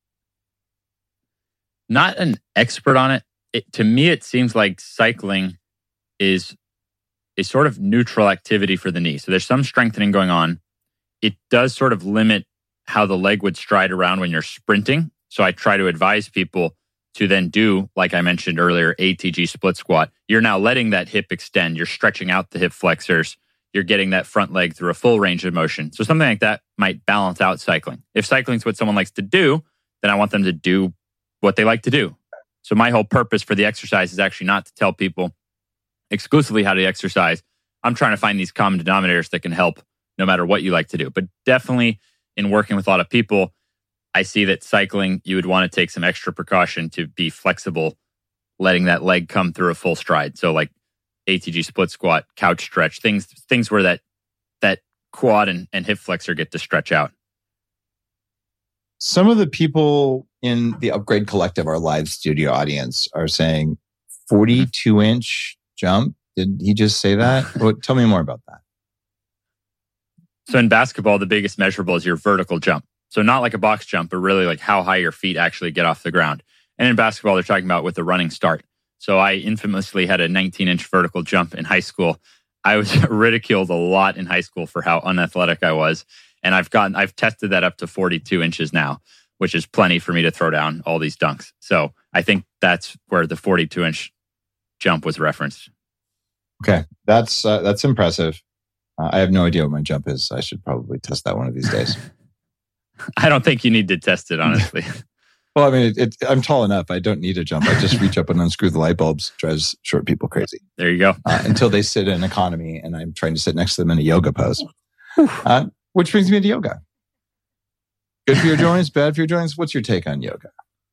Not an expert on it. it. To me, it seems like cycling is a sort of neutral activity for the knee. So there's some strengthening going on. It does sort of limit how the leg would stride around when you're sprinting. So I try to advise people to then do, like I mentioned earlier, A T G split squat. You're now letting that hip extend. You're stretching out the hip flexors. You're getting that front leg through a full range of motion. So something like that might balance out cycling. If cycling is what someone likes to do, then I want them to do what they like to do. So my whole purpose for the exercise is actually not to tell people exclusively how to exercise. I'm trying to find these common denominators that can help no matter what you like to do. But definitely in working with a lot of people, I see that cycling, you would want to take some extra precaution to be flexible, letting that leg come through a full stride. So like A T G split squat, couch stretch, things things where that that quad and, and hip flexor get to stretch out. Some of the people in the Upgrade Collective, our live studio audience, are saying forty-two inch jump. Did he just say that? Well, tell me more about that. So in basketball, the biggest measurable is your vertical jump. So not like a box jump, but really like how high your feet actually get off the ground. And in basketball, they're talking about with the running start. So I infamously had a nineteen inch vertical jump in high school. I was ridiculed a lot in high school for how unathletic I was. And I've gotten, I've tested that up to forty-two inches now, which is plenty for me to throw down all these dunks. So I think that's where the forty-two inch jump was referenced. Okay. That's, uh, that's impressive. Uh, I have no idea what my jump is. I should probably test that one of these days. I don't think you need to test it, honestly. Well, I mean, it, it, I'm tall enough. I don't need a jump. I just reach up and unscrew the light bulbs. Drives short people crazy. There you go. uh, until they sit in economy, and I'm trying to sit next to them in a yoga pose. Uh, which brings me to yoga. Good for your joints, bad for your joints. What's your take on yoga?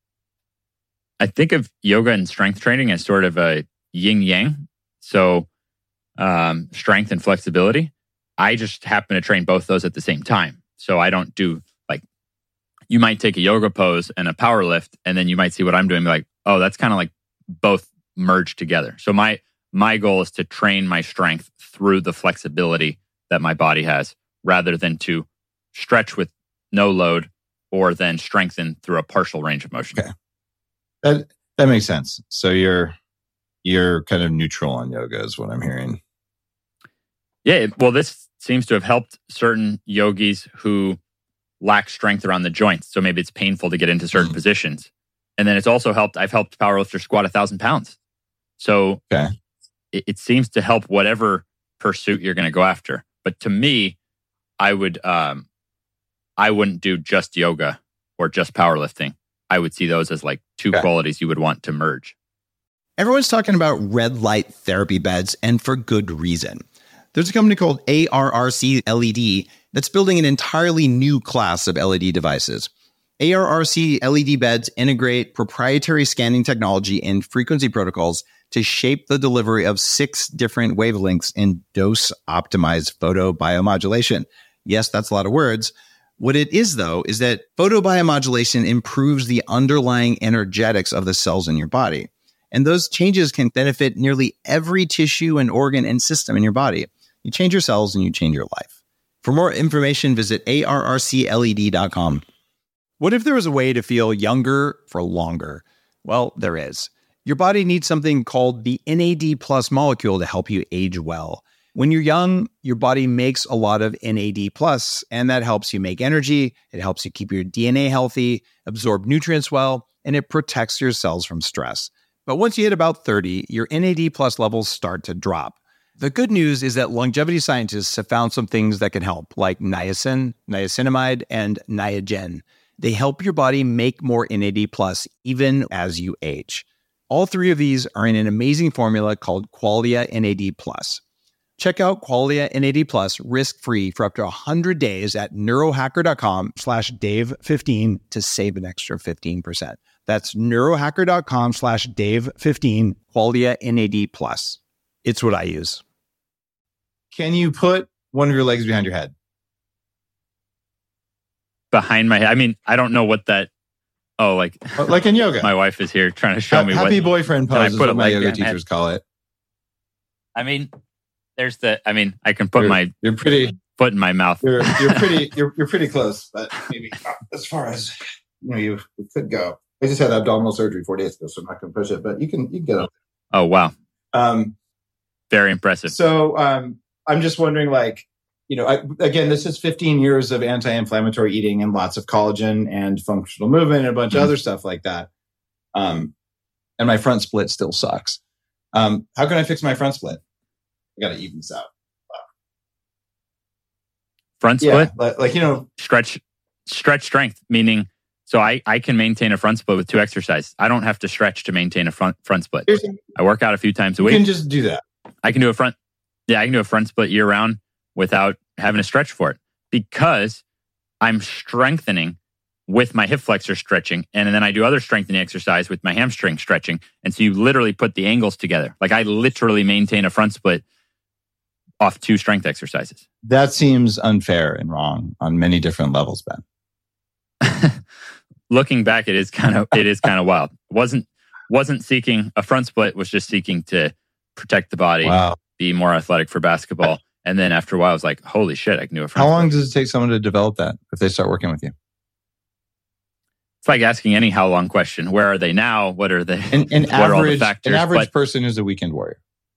I think of yoga and strength training as sort of a yin yang. So um, strength and flexibility. I just happen to train both those at the same time. So I don't do like, you might take a yoga pose and a power lift, and then you might see what I'm doing and be like, oh, that's kind of like both merged together. So my my goal is to train my strength through the flexibility that my body has, rather than to stretch with no load or then strengthen through a partial range of motion. Okay. That that makes sense. So you're you're kind of neutral on yoga is what I'm hearing. Yeah, well, this seems to have helped certain yogis who lack strength around the joints. So maybe it's painful to get into certain mm-hmm. positions. And then it's also helped, I've helped powerlifters squat a thousand pounds. So okay. it, it seems to help whatever pursuit you're going to go after. But to me, I would, um, I wouldn't do just yoga or just powerlifting. I would see those as like two okay. qualities you would want to merge. Everyone's talking about red light therapy beds, and for good reason. There's a company called A R R C L E D that's building an entirely new class of L E D devices. A R R C L E D beds integrate proprietary scanning technology and frequency protocols to shape the delivery of six different wavelengths in dose-optimized photobiomodulation. Yes, that's a lot of words. What it is, though, is that photobiomodulation improves the underlying energetics of the cells in your body. And those changes can benefit nearly every tissue and organ and system in your body. You change your cells and you change your life. For more information, visit A R R C L E D dot com. What if there was a way to feel younger for longer? Well, there is. Your body needs something called the N A D plus molecule to help you age well. When you're young, your body makes a lot of N A D plus, and that helps you make energy. It helps you keep your D N A healthy, absorb nutrients well, and it protects your cells from stress. But once you hit about thirty, your N A D plus levels start to drop. The good news is that longevity scientists have found some things that can help, like niacin, niacinamide, and Niagen. They help your body make more N A D plus even as you age. All three of these are in an amazing formula called Qualia N A D plus. Check out Qualia N A D plus risk-free for up to one hundred days at neurohacker.com slash Dave fifteen to save an extra fifteen percent. That's neurohacker.com slash Dave fifteen, Qualia N A D plus. It's what I use. Can you put one of your legs behind your head? Behind my head? I mean, I don't know what that... Oh, like... Like in yoga. My wife is here trying to show ha- me happy what... Happy boyfriend pose I is put what my leg yoga behind my teachers head? call it. I mean... There's the, I mean, I can put you're, my you're pretty, foot in my mouth. You're you're pretty you're you're pretty close, but maybe not as far as you know you, you could go. I just had abdominal surgery four days ago, so I'm not going to push it, but you can you can get up. Oh wow, um, very impressive. So um, I'm just wondering, like, you know, I, again, this is fifteen years of anti-inflammatory eating and lots of collagen and functional movement and a bunch mm-hmm. of other stuff like that. Um, and my front split still sucks. Um, how can I fix my front split? I got to even this out. Wow. Front split? Yeah, like, like, you know. Stretch stretch strength, meaning, so I, I can maintain a front split with two exercises. I don't have to stretch to maintain a front front split. I work out a few times a week. You can just do that. I can do a front, yeah, I can do a front split year round without having to stretch for it because I'm strengthening with my hip flexor stretching. And then I do other strengthening exercise with my hamstring stretching. And so you literally put the angles together. Like I literally maintain a front split off two strength exercises. That seems unfair and wrong on many different levels, Ben. Looking back, it is kind of it is kind of wild. wasn't wasn't seeking a front split, was just seeking to protect the body, wow. be more athletic for basketball. And then after a while, I was like, holy shit, I can do a front How long split. does it take someone to develop that if they start working with you? It's like asking any how long question. Where are they now? What are they? An, an what average, are all the factors? an average But person is a weekend warrior.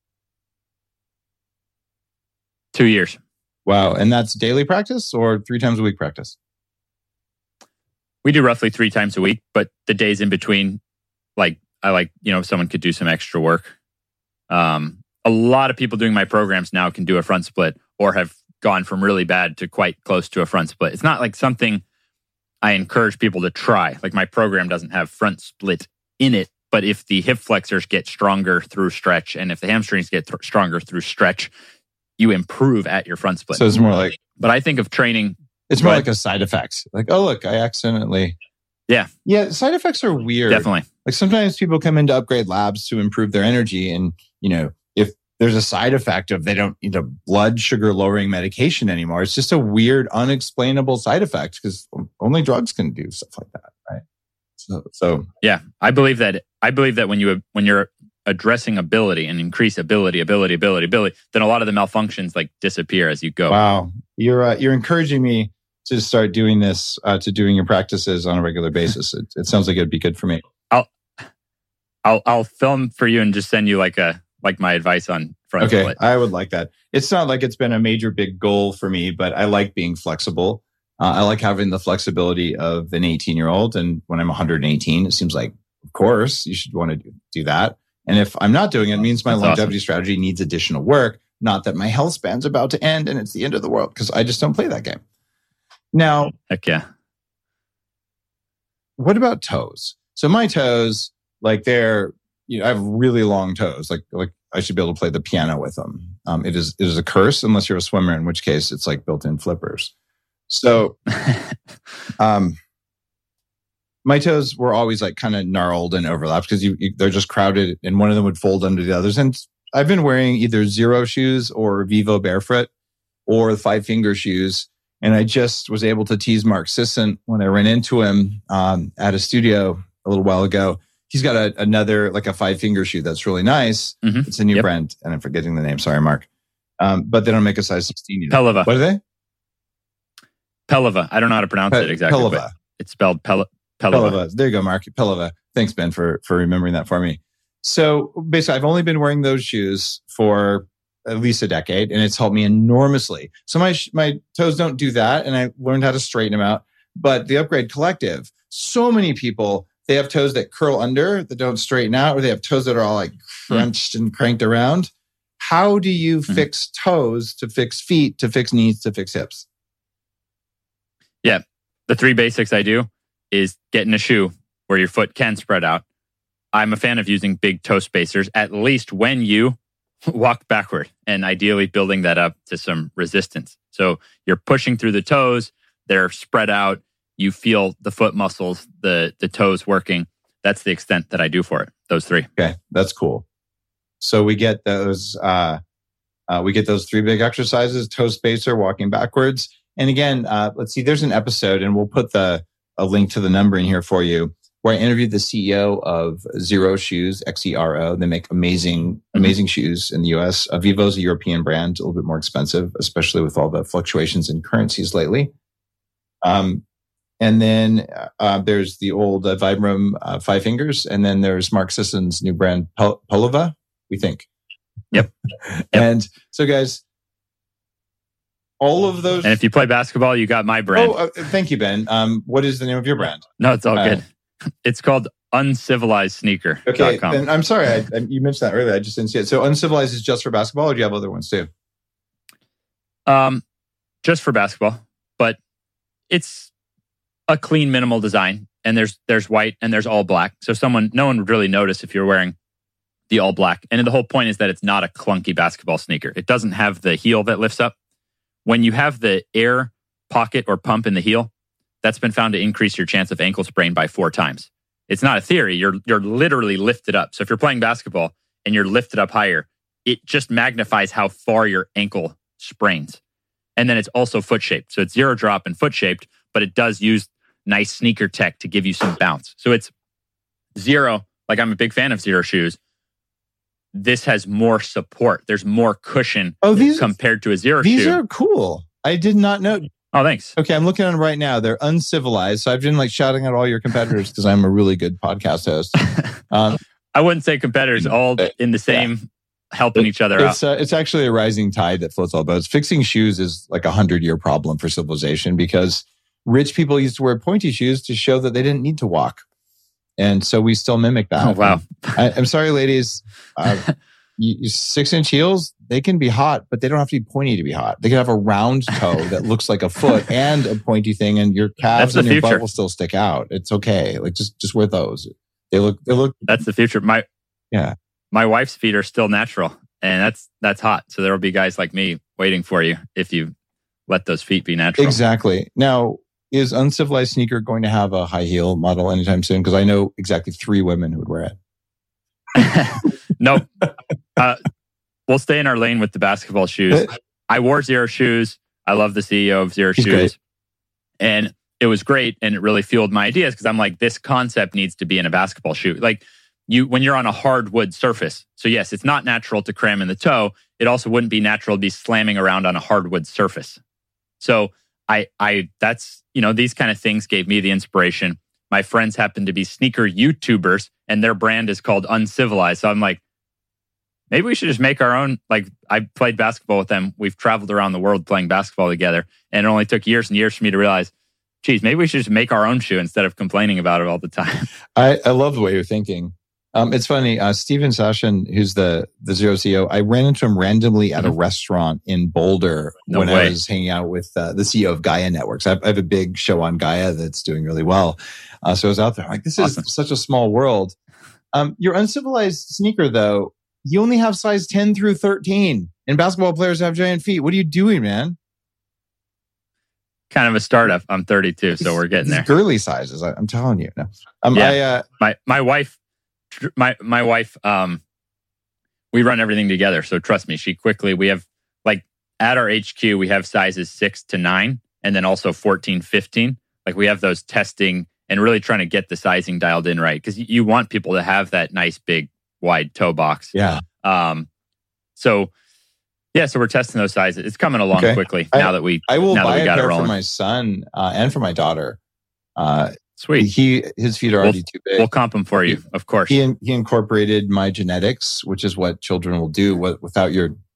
Two years. Wow. And that's daily practice or three times a week practice? We do roughly three times a week, but the days in between, like, I like, you know, someone could do some extra work. Um, a lot of people doing my programs now can do a front split or have gone from really bad to quite close to a front split. It's not like something I encourage people to try. Like my program doesn't have front split in it, but if the hip flexors get stronger through stretch and if the hamstrings get th- stronger through stretch, you improve at your front split. So it's more like... But I think of training... It's more like a side effect. Like, oh, look, I accidentally... Yeah. Yeah, side effects are weird. Definitely. Like sometimes people come into Upgrade Labs to improve their energy. And, you know, if there's a side effect of they don't need a blood sugar lowering medication anymore, it's just a weird, unexplainable side effect because only drugs can do stuff like that, right? So, so yeah, I believe that. I believe that when you when you're addressing ability and increase ability, ability, ability, ability, then a lot of the malfunctions like disappear as you go. Wow, you're uh, you're encouraging me to start doing this, uh, to doing your practices on a regular basis. It, it sounds like it'd be good for me. I'll I'll I'll film for you and just send you like a like my advice on front okay, split. I would like that. It's not like it's been a major big goal for me, but I like being flexible. Uh, I like having the flexibility of an eighteen-year-old. And when I'm one hundred eighteen, it seems like, of course, you should want to do that. And if I'm not doing it, it means my That's longevity awesome. strategy needs additional work. Not that my health span's about to end and it's the end of the world, because I just don't play that game. Now, Heck yeah. what about toes? So my toes, like they're, you know, I have really long toes. Like, like I should be able to play the piano with them. Um, it is, it is a curse unless you're a swimmer, in which case it's like built-in flippers. So, um, my toes were always like kind of gnarled and overlapped because you, you, they're just crowded, and one of them would fold under the others. And I've been wearing either Zero shoes or Vivo Barefoot or the five finger shoes. And I just was able to tease Mark Sisson when I ran into him um, at a studio a little while ago. He's got a, another, like a five finger shoe that's really nice. Mm-hmm. It's a new Yep. brand, and I'm forgetting the name. Sorry, Mark. Um, but they don't make a size sixteen yet. Peleva. What are they? Peleva. I don't know how to pronounce Pe- it exactly, Peleva. but it's spelled Pel- Peleva. Peleva. There you go, Mark. Peleva. Thanks, Ben, for for remembering that for me. So basically, I've only been wearing those shoes for at least a decade, and it's helped me enormously. So my my toes don't do that, and I learned how to straighten them out. But the Upgrade Collective, so many people, they have toes that curl under that don't straighten out, or they have toes that are all like crunched mm-hmm. and cranked around. How do you mm-hmm. fix toes to fix feet to fix knees to fix hips? Yeah, the three basics I do is get in a shoe where your foot can spread out. I'm a fan of using big toe spacers, at least when you walk backward, and ideally building that up to some resistance. So you're pushing through the toes, they're spread out, you feel the foot muscles, the, the toes working. That's the extent that I do for it, those three. Okay, that's cool. So we get those, uh, uh, we get those three big exercises: toe spacer, walking backwards. And again, uh, let's see, there's an episode, and we'll put the a link to the number in here for you, where I interviewed the C E O of Xero Shoes, X E R O. They make amazing, amazing mm-hmm. shoes in the U S. Uh, Vivo's a European brand, a little bit more expensive, especially with all the fluctuations in currencies lately. Um, and then uh, there's the old uh, Vibram uh, Five Fingers, and then there's Mark Sisson's new brand, Pol- Polova, we think. Yep. yep. And so, guys, all of those. And if you play basketball, you got my brand. Oh, uh, thank you, Ben. Um, what is the name of your brand? No, it's all uh, good. It's called uncivilized sneaker dot com. Okay, and I'm sorry, I, I, you mentioned that earlier. I just didn't see it. So Uncivilized is just for basketball, or do you have other ones too? Um, just for basketball, but it's a clean, minimal design. And there's there's white and there's all black. So someone, no one would really notice if you're wearing the all black. And the whole point is that it's not a clunky basketball sneaker. It doesn't have the heel that lifts up. When you have the air pocket or pump in the heel, that's been found to increase your chance of ankle sprain by four times. It's not a theory. You're you're literally lifted up. So if you're playing basketball and you're lifted up higher, it just magnifies how far your ankle sprains. And then it's also foot shaped. So it's zero drop and foot shaped, but it does use nice sneaker tech to give you some bounce. So it's Xero. Like, I'm a big fan of Xero shoes. This has more support. There's more cushion oh, these, compared to a Xero these shoe. These are cool. I did not know. Oh, thanks. Okay, I'm looking at them right now. They're uncivilized. So I've been like shouting at all your competitors because I'm a really good podcast host. Um, I wouldn't say competitors, all in the same, yeah. helping each other it's, out. Uh, it's actually a rising tide that floats all boats. Fixing shoes is like a hundred-year problem for civilization because rich people used to wear pointy shoes to show that they didn't need to walk. And so we still mimic that. Oh, wow. I, I'm sorry, ladies. Uh, you, you six-inch heels, they can be hot, but they don't have to be pointy to be hot. They can have a round toe that looks like a foot and a pointy thing, and your calves and your butt will still stick out. It's okay. Like, just, just wear those. They look, they look. That's the future. My, yeah. My wife's feet are still natural, and that's, that's hot. So there will be guys like me waiting for you if you let those feet be natural. Exactly. Now, is Uncivilized Sneaker going to have a high heel model anytime soon? Because I know exactly three women who would wear it. Nope. Uh, we'll stay in our lane with the basketball shoes. I wore Xero shoes. I love the C E O of Xero He's shoes. Great. And it was great. And it really fueled my ideas because I'm like, this concept needs to be in a basketball shoe. Like, you, when you're on a hardwood surface. So yes, it's not natural to cram in the toe. It also wouldn't be natural to be slamming around on a hardwood surface. So I, I, that's, you know, these kind of things gave me the inspiration. My friends happen to be sneaker YouTubers and their brand is called Uncivilized. So I'm like, maybe we should just make our own. Like, I played basketball with them. We've traveled around the world playing basketball together. And it only took years and years for me to realize, geez, maybe we should just make our own shoe instead of complaining about it all the time. I, I love the way you're thinking. Um, it's funny. Uh, Steven Sashin, who's the, the Xero C E O, I ran into him randomly at mm-hmm. a restaurant in Boulder no when way. I was hanging out with uh, the C E O of Gaia Networks. I have, I have a big show on Gaia that's doing really well. Uh, so I was out there. I'm like, this awesome. is such a small world. Um, your Uncivilized sneaker, though, you only have size ten through thirteen. And basketball players have giant feet. What are you doing, man? Kind of a startup. I'm thirty-two, so we're getting there. Girly sizes, I, I'm telling you. No. Um, yeah. I, uh, my my wife, my my wife, um, we run everything together. So trust me, she quickly. We have like at our H Q, we have sizes six to nine, and then also fourteen, fifteen. Like, we have those testing and really trying to get the sizing dialed in right because you want people to have that nice big wide toe box. Yeah. Um. So. Yeah, so we're testing those sizes. It's coming along okay. quickly now I, that we I will now buy that we got a pair it rolling. for my son uh, and for my daughter. Uh, Sweet. He his feet are we'll, already too big. We'll comp them for you, of course. He he incorporated my genetics, which is what children will do without your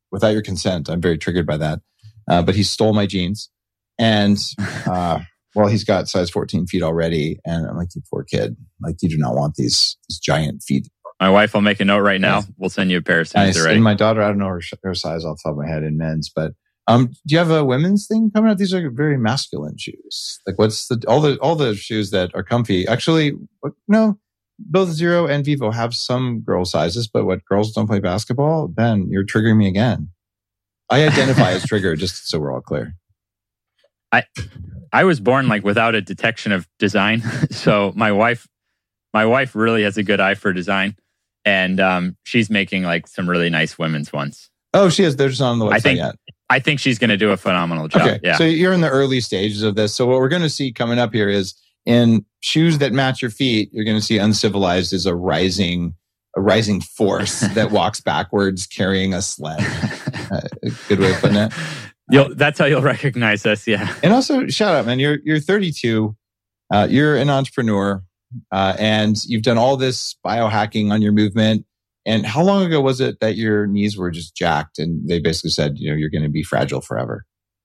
without your consent. I'm very triggered by that. Uh, but he stole my jeans. And, uh, well, he's got size fourteen feet already. And I'm like, you poor kid. Like, you do not want these, these giant feet. My wife will make a note right now. We'll send you a pair of soon as they're ready. And my daughter, I don't know her, her size off the top of my head in men's, but um, do you have a women's thing coming out? These are very masculine shoes. Like, what's the all the all the shoes that are comfy? Actually, what, no, both Zero and Vivo have some girl sizes, but what, girls don't play basketball? Ben, you're triggering me again. I identify as trigger, just so we're all clear. I I was born like without a detection of design, so my wife my wife really has a good eye for design. And um, she's making like some really nice women's ones. Oh, she is. They're just not on the website I think, yet. I think she's going to do a phenomenal job. Okay. Yeah. So you're in the early stages of this. So what we're going to see coming up here is in shoes that match your feet, you're going to see Uncivilized is a rising, a rising force that walks backwards carrying a sled. Uh, good way of putting it. You'll, that's how you'll recognize us. Yeah. And also, shout out, man. You're you're thirty-two. Uh, you're an entrepreneur. Uh, and you've done all this biohacking on your movement. And how long ago was it that your knees were just jacked and they basically said, you know, you're going to be fragile forever?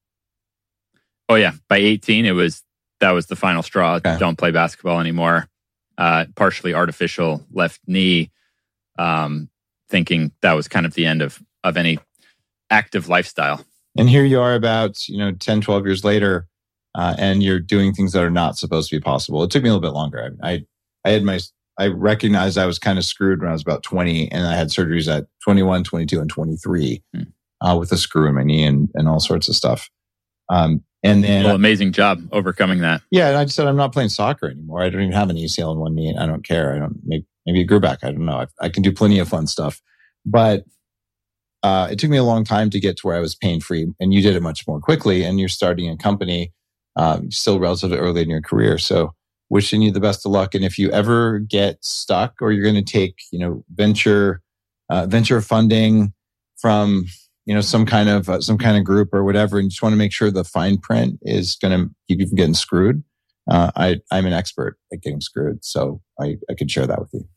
Oh yeah. By eighteen, it was, that was the final straw. Okay. Don't play basketball anymore. Uh, partially artificial left knee. Um, thinking that was kind of the end of, of any active lifestyle. And here you are about, you know, ten, twelve years later. Uh, and you're doing things that are not supposed to be possible. It took me a little bit longer. I, I, I had my, I recognized I was kind of screwed when I was about twenty, and I had surgeries at twenty-one, twenty-two, and twenty-three hmm. uh, with a screw in my knee and, and all sorts of stuff. Um, and then, well, amazing job overcoming that. Yeah, and I just said I'm not playing soccer anymore. I don't even have an A C L in one knee, and I don't care. I don't maybe, maybe it grew back. I don't know. I, I can do plenty of fun stuff, but uh, it took me a long time to get to where I was pain free, and you did it much more quickly. And you're starting a company. Um, still relatively early in your career. So wishing you the best of luck. And if you ever get stuck or you're going to take, you know, venture, uh, venture funding from, you know, some kind of, uh, some kind of group or whatever, and you just want to make sure the fine print is going to keep you from getting screwed. Uh, I, I'm an expert at getting screwed. So I, I could share that with you.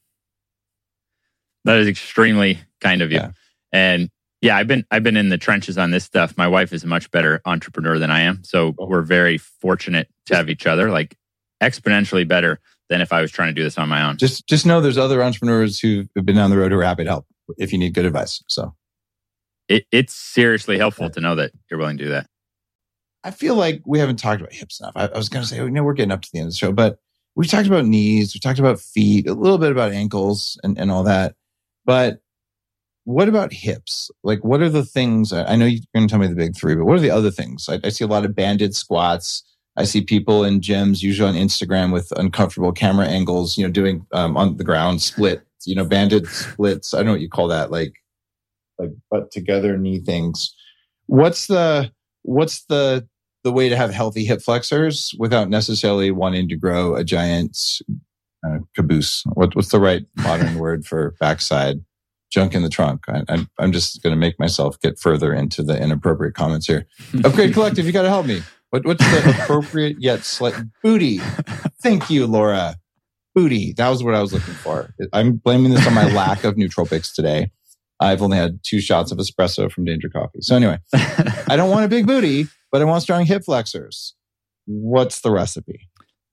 That is extremely kind of you. Yeah. And yeah, I've been I've been in the trenches on this stuff. My wife is a much better entrepreneur than I am. So we're very fortunate to have each other, like exponentially better than if I was trying to do this on my own. Just just know there's other entrepreneurs who've been down the road who are happy to help if you need good advice. So it, it's seriously helpful to know that you're willing to do that. I feel like we haven't talked about hips enough. I, I was going to say, you know, we're getting up to the end of the show, but we talked about knees, we talked about feet, a little bit about ankles and, and all that. But what about hips? Like, what are the things? I know you're going to tell me the big three, but what are the other things? I, I see a lot of banded squats. I see people in gyms, usually on Instagram, with uncomfortable camera angles, you know, doing um, on the ground split, you know, banded splits. I don't know what you call that, like, like butt together knee things. What's the what's the the way to have healthy hip flexors without necessarily wanting to grow a giant uh, caboose? What, what's the right modern word for backside? Junk in the trunk. I, I'm, I'm just going to make myself get further into the inappropriate comments here. Upgrade Collective, you got to help me. What, what's the appropriate yet slight booty? Thank you, Laura. Booty. That was what I was looking for. I'm blaming this on my lack of nootropics today. I've only had two shots of espresso from Danger Coffee. So anyway, I don't want a big booty, but I want strong hip flexors. What's the recipe?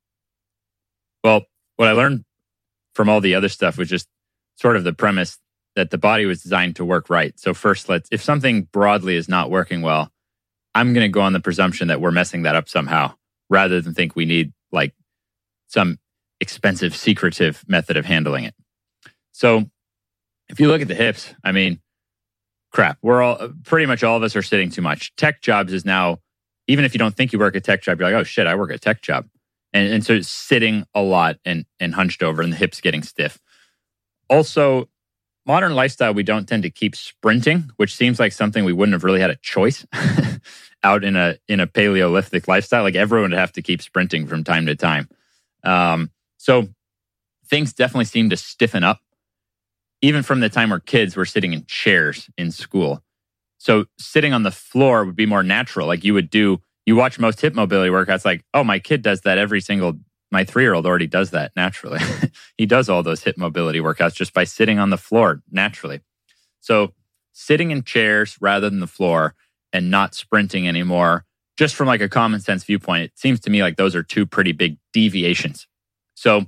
Well, what I learned from all the other stuff was just sort of the premise that the body was designed to work right. So first, let's, if something broadly is not working well, I'm going to go on the presumption that we're messing that up somehow, rather than think we need like some expensive, secretive method of handling it. So if you look at the hips, I mean, crap, we're all, pretty much all of us are sitting too much. Tech jobs is now, even if you don't think you work a tech job, you're like, oh shit, I work a tech job. And, and so it's sitting a lot and, and hunched over and the hips getting stiff. Also, modern lifestyle, we don't tend to keep sprinting, which seems like something we wouldn't have really had a choice out in a in a Paleolithic lifestyle. Like everyone would have to keep sprinting from time to time. Um, so things definitely seem to stiffen up. Even from the time we're kids, we're sitting in chairs in school. So sitting on the floor would be more natural. Like you would do, you watch most hip mobility workouts like, oh, my kid does that every single My three-year-old already does that naturally. He does all those hip mobility workouts just by sitting on the floor naturally. So sitting in chairs rather than the floor and not sprinting anymore, just from like a common sense viewpoint, it seems to me like those are two pretty big deviations. So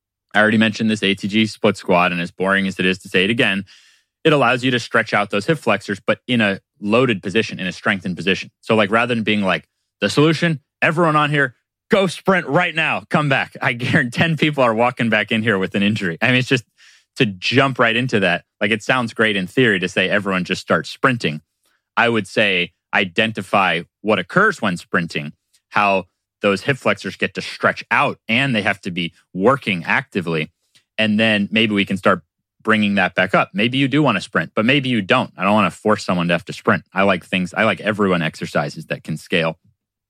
I already mentioned this A T G split squat, and as boring as it is to say it again, it allows you to stretch out those hip flexors, but in a loaded position, in a strengthened position. So like rather than being like, the solution, everyone on here, go sprint right now, come back. I guarantee ten people are walking back in here with an injury. I mean, it's just to jump right into that. Like it sounds great in theory to say everyone just starts sprinting. I would say identify what occurs when sprinting, how those hip flexors get to stretch out and they have to be working actively. And then maybe we can start bringing that back up. Maybe you do want to sprint, but maybe you don't. I don't want to force someone to have to sprint. I like things, I like everyone exercises that can scale.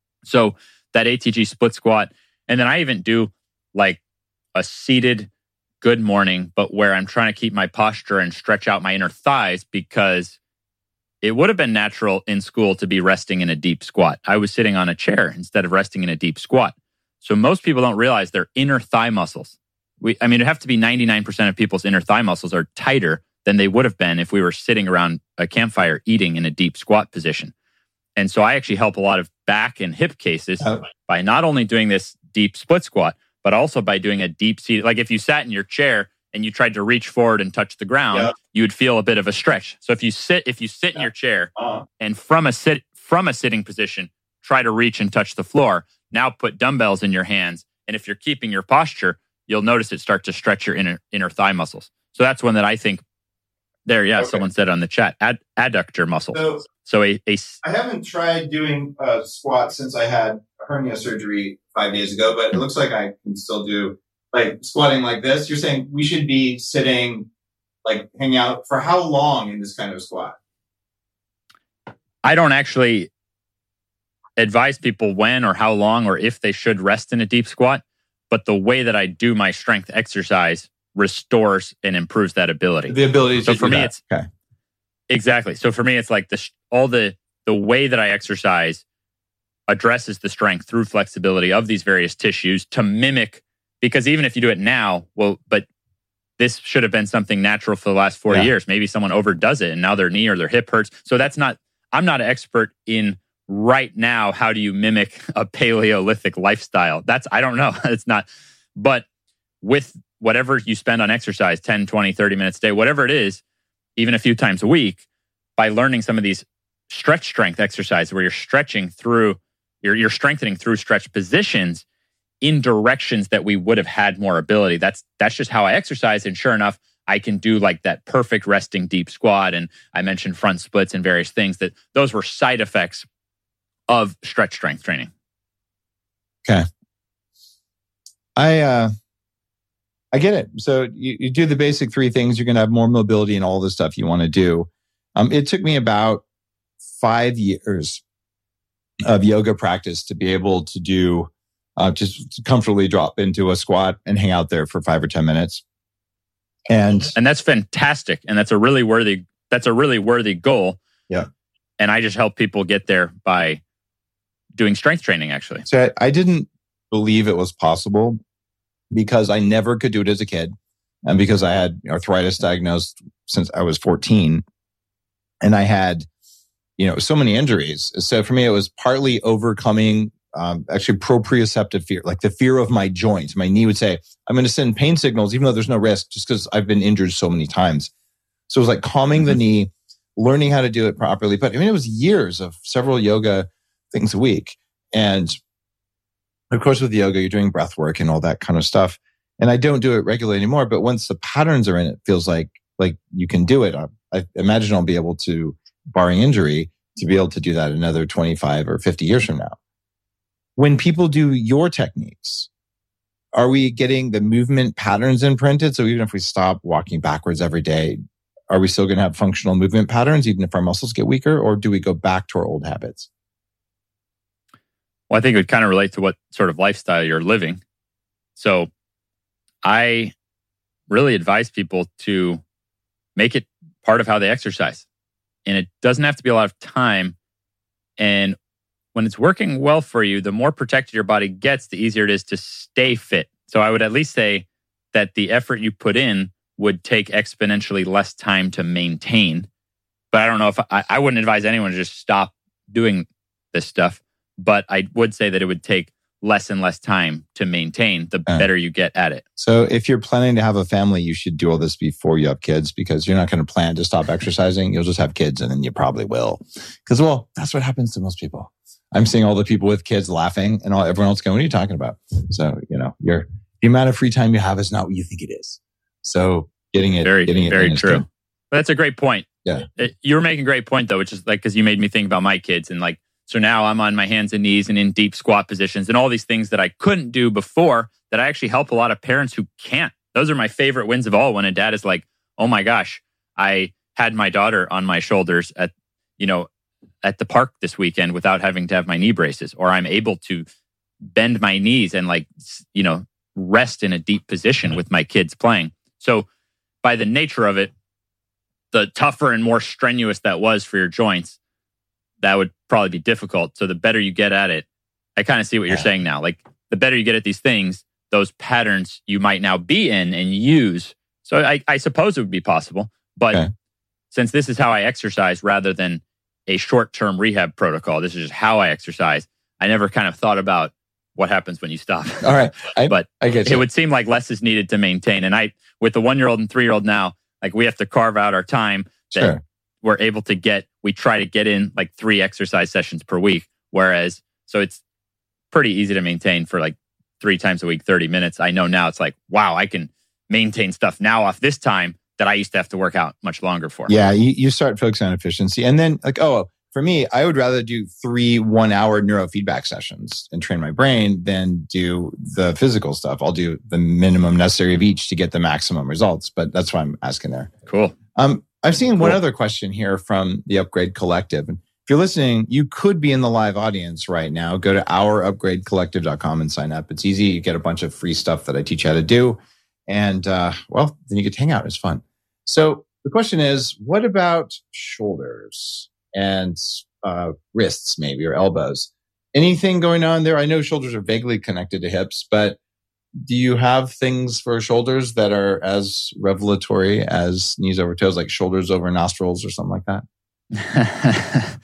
So that A T G split squat. And then I even do like a seated good morning, but where I'm trying to keep my posture and stretch out my inner thighs, because it would have been natural in school to be resting in a deep squat. I was sitting on a chair instead of resting in a deep squat. So most people don't realize their inner thigh muscles. We, I mean, it have to be ninety-nine percent of people's inner thigh muscles are tighter than they would have been if we were sitting around a campfire eating in a deep squat position. And so I actually help a lot of back and hip cases oh. by not only doing this deep split squat, but also by doing a deep seat. Like if you sat in your chair and you tried to reach forward and touch the ground, yep. you would feel a bit of a stretch. So if you sit, if you sit in your chair uh-huh. and from a sit from a sitting position, try to reach and touch the floor. Now put dumbbells in your hands, and if you're keeping your posture, you'll notice it start to stretch your inner inner thigh muscles. So that's one that I think. There, yeah, okay. Someone said on the chat, ad, adductor muscles. So, so a, a I haven't tried doing a squat since I had hernia surgery five days ago, but it looks like I can still do like squatting like this. You're saying we should be sitting, like hang out for how long in this kind of squat? I don't actually advise people when or how long or if they should rest in a deep squat, but the way that I do my strength exercise restores and improves that ability. The ability to so for do me, that. it's okay. Exactly. So for me, it's like the all the the way that I exercise addresses the strength through flexibility of these various tissues to mimic. Because even if you do it now, well, but this should have been something natural for the last forty yeah. years. Maybe someone overdoes it and now their knee or their hip hurts. So that's not. I'm not an expert in right now. How do you mimic a Paleolithic lifestyle? That's I don't know. It's not. But with whatever you spend on exercise, ten, twenty, thirty minutes a day, whatever it is, even a few times a week, by learning some of these stretch strength exercises where you're stretching through, you're, you're strengthening through stretch positions in directions that we would have had more ability. That's that's just how I exercise. And sure enough, I can do like that perfect resting deep squat. And I mentioned front splits and various things that those were side effects of stretch strength training. Okay. I, uh, I get it. So you, you do the basic three things. You're going to have more mobility and all the stuff you want to do. Um, it took me about five years of yoga practice to be able to do, uh, just comfortably drop into a squat and hang out there for five or ten minutes. And and that's fantastic. And that's a really worthy, that's a really worthy goal. Yeah. And I just help people get there by doing strength training, actually. So I, I didn't believe it was possible, because I never could do it as a kid, and because I had arthritis diagnosed since I was fourteen, and I had, you know, so many injuries. So for me, it was partly overcoming um, actually proprioceptive fear, like the fear of my joints. My knee would say, I'm going to send pain signals, even though there's no risk, just because I've been injured so many times. So it was like calming the knee, learning how to do it properly. But I mean, it was years of several yoga things a week. And of course, with yoga, you're doing breath work and all that kind of stuff. And I don't do it regularly anymore. But once the patterns are in, it feels like like you can do it. I, I imagine I'll be able to, barring injury, to be able to do that another twenty-five or fifty years from now. When people do your techniques, are we getting the movement patterns imprinted? So even if we stop walking backwards every day, are we still going to have functional movement patterns, even if our muscles get weaker? Or do we go back to our old habits? Well, I think it would kind of relate to what sort of lifestyle you're living. So I really advise people to make it part of how they exercise. And it doesn't have to be a lot of time. And when it's working well for you, the more protected your body gets, the easier it is to stay fit. So I would at least say that the effort you put in would take exponentially less time to maintain. But I don't know if I, I wouldn't advise anyone to just stop doing this stuff. But I would say that it would take less and less time to maintain the Uh, better you get at it. So if you're planning to have a family, you should do all this before you have kids, because you're not going to plan to stop exercising. You'll just have kids and then you probably will. Because, well, that's what happens to most people. I'm seeing all the people with kids laughing and all everyone else going, what are you talking about? So, you know, your the amount of free time you have is not what you think it is. So getting it, Very, getting it very in is true. good. But that's a great point. Yeah. It, you were making a great point though, which is like, because you made me think about my kids and like, so now I'm on my hands and knees and in deep squat positions and all these things that I couldn't do before that I actually help a lot of parents who can't. Those are my favorite wins of all, when a dad is like, oh my gosh, I had my daughter on my shoulders at, you know, at the park this weekend without having to have my knee braces, or I'm able to bend my knees and like, you know, rest in a deep position with my kids playing. So by the nature of it, the tougher and more strenuous that was for your joints, that would probably be difficult. So the better you get at it, I kind of see what you're Yeah. saying now. Like the better you get at these things, those patterns you might now be in and use. So I, I suppose it would be possible. But Okay. since this is how I exercise rather than a short-term rehab protocol, this is just how I exercise, I never kind of thought about what happens when you stop. All right. I, But I get it you. would seem like less is needed to maintain. And I, with the one-year-old and three-year-old now, like we have to carve out our time that Sure. we're able to get, we try to get in like three exercise sessions per week. Whereas, so it's pretty easy to maintain for like three times a week, thirty minutes. I know now it's like, wow, I can maintain stuff now off this time that I used to have to work out much longer for. Yeah, you, you start focusing on efficiency. And then like, oh, for me, I would rather do three one hour neurofeedback sessions and train my brain than do the physical stuff. I'll do the minimum necessary of each to get the maximum results. But that's why I'm asking there. Cool. Um, I've seen one Cool. other question here from the Upgrade Collective. And if you're listening, you could be in the live audience right now. Go to our upgrade collective dot com and sign up. It's easy. You get a bunch of free stuff that I teach you how to do. And, uh, well, then you get to hang out. It's fun. So the question is, what about shoulders and uh, wrists maybe, or elbows? Anything going on there? I know shoulders are vaguely connected to hips, but do you have things for shoulders that are as revelatory as knees over toes, like shoulders over nostrils or something like that?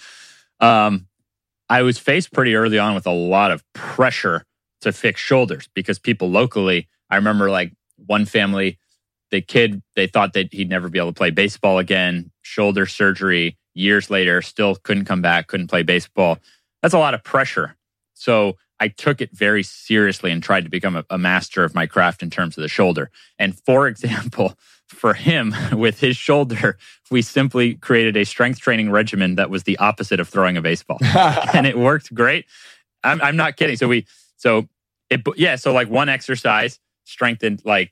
um, I was faced pretty early on with a lot of pressure to fix shoulders because people locally, I remember like one family, the kid, they thought that he'd never be able to play baseball again, shoulder surgery, years later, still couldn't come back, couldn't play baseball. That's a lot of pressure. So I took it very seriously and tried to become a, a master of my craft in terms of the shoulder. And for example, for him with his shoulder, we simply created a strength training regimen that was the opposite of throwing a baseball. And it worked great. I'm, I'm not kidding. So we, so it, yeah, so like one exercise strengthened, like,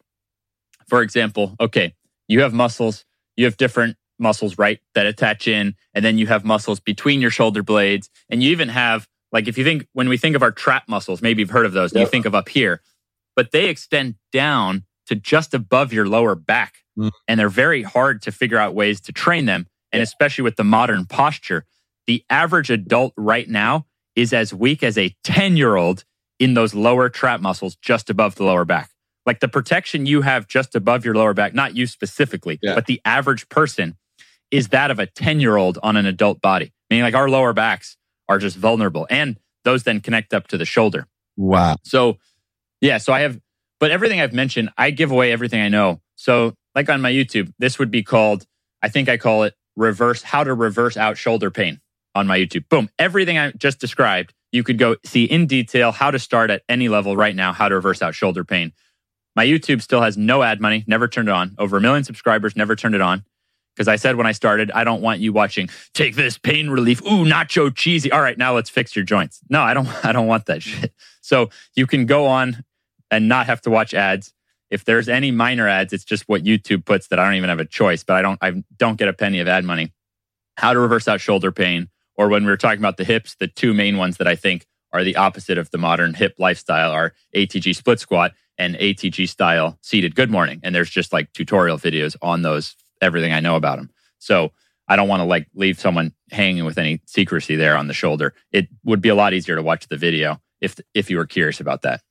for example, okay, you have muscles, you have different muscles, right, that attach in, and then you have muscles between your shoulder blades, and you even have, like, if you think, when we think of our trap muscles, maybe you've heard of those, and Yep. you think of up here, but they extend down to just above your lower back, Mm. and they're very hard to figure out ways to train them, and Yeah. especially with the modern posture, the average adult right now is as weak as a ten-year-old in those lower trap muscles just above the lower back. Like the protection you have just above your lower back, not you specifically, Yeah. but the average person is that of a ten-year-old on an adult body. Meaning like our lower backs are just vulnerable. And those then connect up to the shoulder. Wow. So yeah, so I have, but everything I've mentioned, I give away everything I know. So like on my YouTube, this would be called, I think I call it reverse, how to reverse out shoulder pain on my YouTube. Boom. Everything I just described, you could go see in detail how to start at any level right now, how to reverse out shoulder pain. My YouTube still has no ad money, never turned it on. Over a million subscribers, never turned it on. Because I said when I started, I don't want you watching, take this pain relief, ooh, nacho cheesy. All right, now let's fix your joints. No, I don't I don't want that shit. So you can go on and not have to watch ads. If there's any minor ads, it's just what YouTube puts that I don't even have a choice, but I don't I don't get a penny of ad money. How to reverse out shoulder pain. Or when we were talking about the hips, the two main ones that I think are the opposite of the modern hip lifestyle are A T G split squat and A T G style seated good morning. And there's just like tutorial videos on those, everything I know about them. So I don't want to like leave someone hanging with any secrecy there on the shoulder. It would be a lot easier to watch the video if if you were curious about that.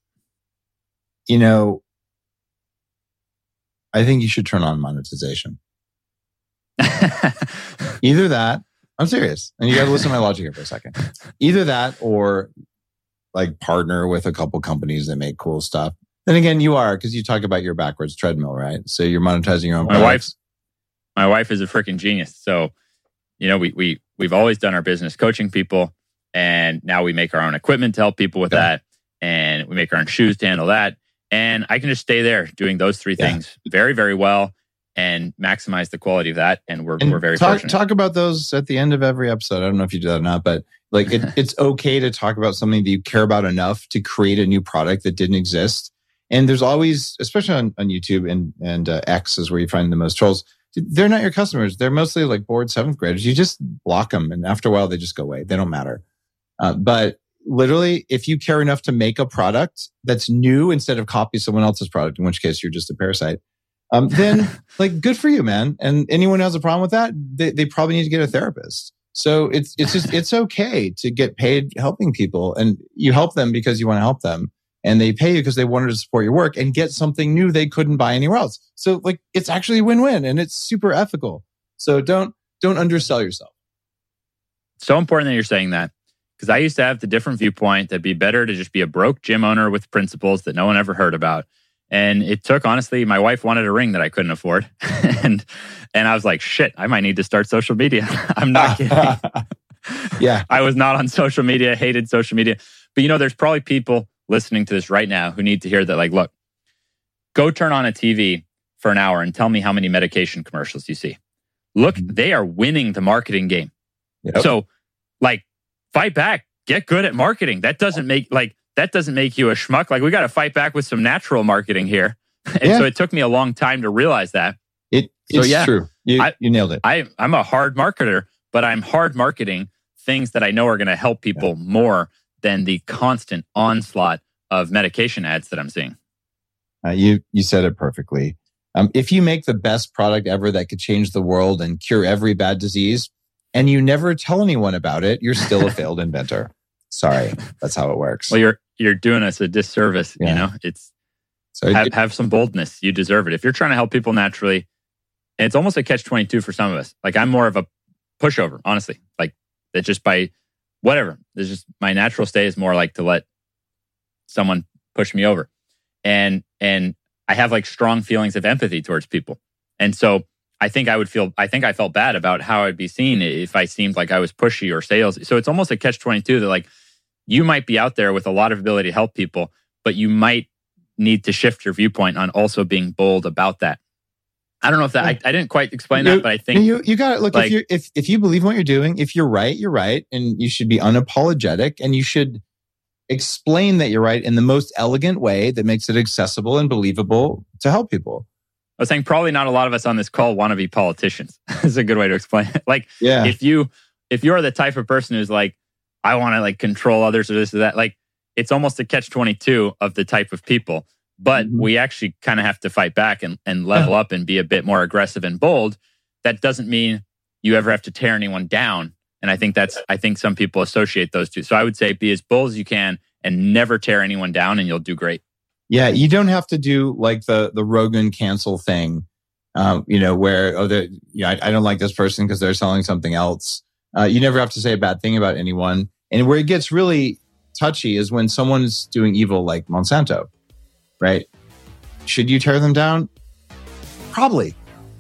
You know, I think you should turn on monetization. Either that, I'm serious. And you got to listen to my logic here for a second. Either that or like partner with a couple companies that make cool stuff. Then again, you are, because you talk about your backwards treadmill, right? So you're monetizing your own my products. wife, my wife is a freaking genius. So, you know, we, we, we've always done our business coaching people, and now we make our own equipment to help people with yeah. that. And we make our own shoes to handle that. And I can just stay there doing those three yeah. things very, very well and maximize the quality of that. And we're, and we're very talk, fortunate. Talk about those at the end of every episode. I don't know if you do that or not, but like it, it's okay to talk about something that you care about enough to create a new product that didn't exist. And there's always, especially on, on YouTube and, and uh, X is where you find the most trolls. They're not your customers. They're mostly like bored seventh graders. You just block them. And after a while, they just go away. They don't matter. Uh, but literally, if you care enough to make a product that's new instead of copy someone else's product, in which case you're just a parasite, um, then like good for you, man. And anyone who has a problem with that, they, they probably need to get a therapist. So it's it's just it's okay to get paid helping people, and you help them because you want to help them, and they pay you because they wanted to support your work and get something new they couldn't buy anywhere else. So like it's actually a win-win, and it's super ethical. So don't don't undersell yourself. So important that you're saying that. Because I used to have the different viewpoint that'd be better to just be a broke gym owner with principles that no one ever heard about. And it took, honestly, my wife wanted a ring that I couldn't afford. and and I was like, shit, I might need to start social media. I'm not kidding. Yeah. I was not on social media, hated social media. But you know, there's probably people listening to this right now who need to hear that, like, look, go turn on a T V for an hour and tell me how many medication commercials you see. Look, they are winning the marketing game. Yep. So, like, fight back. Get good at marketing. That doesn't make like that doesn't make you a schmuck. Like we got to fight back with some natural marketing here. And yeah. so it took me a long time to realize that. It, it's so, yeah, true. You, I, you nailed it. I, I'm a hard marketer, but I'm hard marketing things that I know are going to help people yeah. more than the constant onslaught of medication ads that I'm seeing. Uh, you you said it perfectly. Um, if you make the best product ever that could change the world and cure every bad disease, and you never tell anyone about it, you're still a failed inventor. Sorry, that's how it works. Well, you're you're doing us a disservice. Yeah. You know, it's so have, it, have some boldness. You deserve it. If you're trying to help people naturally, and it's almost a catch twenty-two for some of us. Like I'm more of a pushover, honestly. Like that just by whatever. There's just my natural state is more like to let someone push me over, and and I have like strong feelings of empathy towards people, and so. I think I would feel, I think I felt bad about how I'd be seen if I seemed like I was pushy or salesy. So it's almost a catch twenty-two that like, you might be out there with a lot of ability to help people, but you might need to shift your viewpoint on also being bold about that. I don't know if that, I, I didn't quite explain you, that, but I think. You, you got it. Look, like, if, you if, if you believe in what you're doing, if you're right, you're right. And you should be unapologetic, and you should explain that you're right in the most elegant way that makes it accessible and believable to help people. I was saying probably not a lot of us on this call want to be politicians. Is a good way to explain it. Like, yeah. if you if you're the type of person who's like, I want to like control others or this or that, like it's almost a catch twenty-two of the type of people. But mm-hmm. we actually kind of have to fight back and, and level yeah. up and be a bit more aggressive and bold. That doesn't mean you ever have to tear anyone down. And I think that's I think some people associate those two. So I would say be as bold as you can and never tear anyone down, and you'll do great. Yeah, you don't have to do like the the Rogan cancel thing, um, you know, where oh, yeah, you know, I, I don't like this person because they're selling something else. Uh, you never have to say a bad thing about anyone. And where it gets really touchy is when someone's doing evil, like Monsanto, right? Should you tear them down? Probably,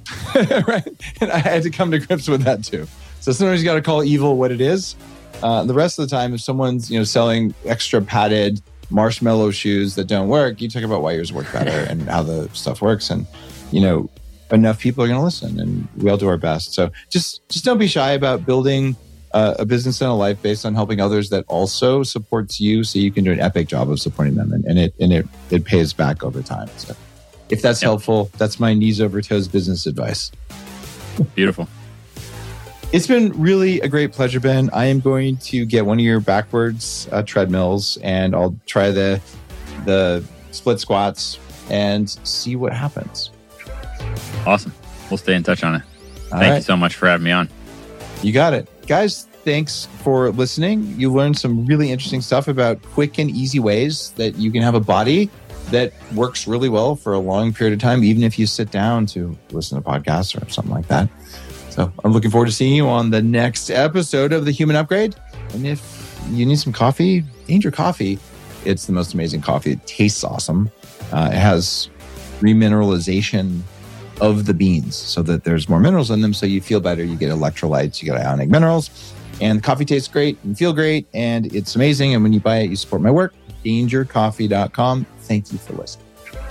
right? And I had to come to grips with that too. So sometimes you got to call evil what it is. Uh, the rest of the time, if someone's you know selling extra padded marshmallow shoes that don't work, you talk about why yours work better and how the stuff works, and you know enough people are going to listen, and we all do our best. So just just don't be shy about building uh, a business and a life based on helping others that also supports you, so you can do an epic job of supporting them, and, and it and it it pays back over time. So if that's yep. helpful, that's my knees over toes business advice. Beautiful. It's been really a great pleasure, Ben. I am going to get one of your backwards uh, treadmills, and I'll try the the split squats and see what happens. Awesome. We'll stay in touch on it. All Thank right. you so much for having me on. You got it. Guys, thanks for listening. You learned some really interesting stuff about quick and easy ways that you can have a body that works really well for a long period of time, even if you sit down to listen to podcasts or something like that. So So I'm looking forward to seeing you on the next episode of The Human Upgrade. And if you need some coffee, Danger Coffee. It's the most amazing coffee. It tastes awesome. Uh, it has remineralization of the beans so that there's more minerals in them. So you feel better. You get electrolytes, you get ionic minerals, and coffee tastes great and feel great. And it's amazing. And when you buy it, you support my work. danger coffee dot com. Thank you for listening.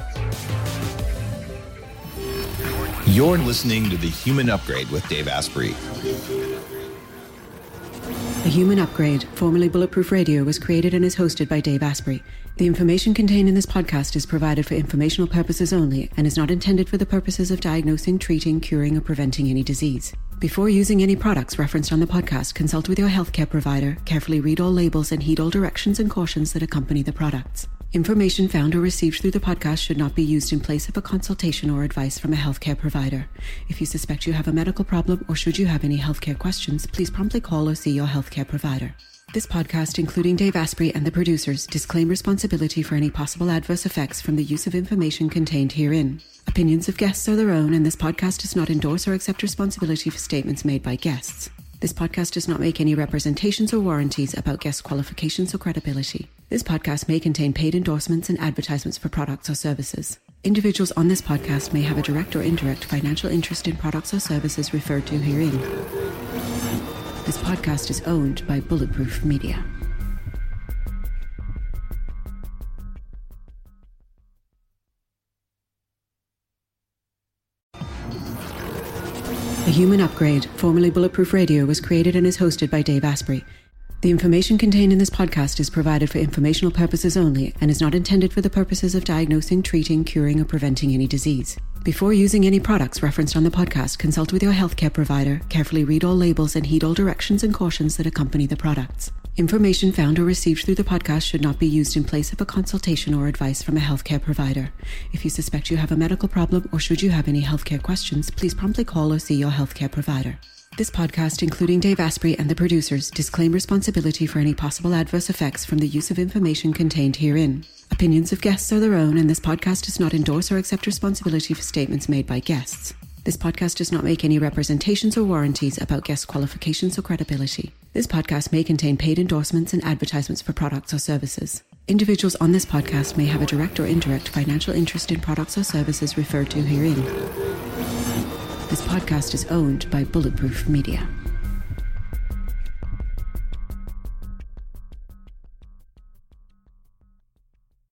You're listening to The Human Upgrade with Dave Asprey. The Human Upgrade, formerly Bulletproof Radio, was created and is hosted by Dave Asprey. The information contained in this podcast is provided for informational purposes only and is not intended for the purposes of diagnosing, treating, curing, or preventing any disease. Before using any products referenced on the podcast, consult with your healthcare provider, carefully read all labels, and heed all directions and cautions that accompany the products. Information found or received through the podcast should not be used in place of a consultation or advice from a healthcare provider. If you suspect you have a medical problem or should you have any healthcare questions, please promptly call or see your healthcare provider. This podcast, including Dave Asprey and the producers, disclaim responsibility for any possible adverse effects from the use of information contained herein. Opinions of guests are their own, and this podcast does not endorse or accept responsibility for statements made by guests. This podcast does not make any representations or warranties about guest qualifications or credibility. This podcast may contain paid endorsements and advertisements for products or services. Individuals on this podcast may have a direct or indirect financial interest in products or services referred to herein. This podcast is owned by Bulletproof Media. The Human Upgrade, formerly Bulletproof Radio, was created and is hosted by Dave Asprey. The information contained in this podcast is provided for informational purposes only and is not intended for the purposes of diagnosing, treating, curing, or preventing any disease. Before using any products referenced on the podcast, consult with your healthcare provider, carefully read all labels, and heed all directions and cautions that accompany the products. Information found or received through the podcast should not be used in place of a consultation or advice from a healthcare provider. If you suspect you have a medical problem or should you have any healthcare questions, please promptly call or see your healthcare provider. This podcast, including Dave Asprey and the producers, disclaim responsibility for any possible adverse effects from the use of information contained herein. Opinions of guests are their own, and this podcast does not endorse or accept responsibility for statements made by guests. This podcast does not make any representations or warranties about guest qualifications or credibility. This podcast may contain paid endorsements and advertisements for products or services. Individuals on this podcast may have a direct or indirect financial interest in products or services referred to herein. This podcast is owned by Bulletproof Media.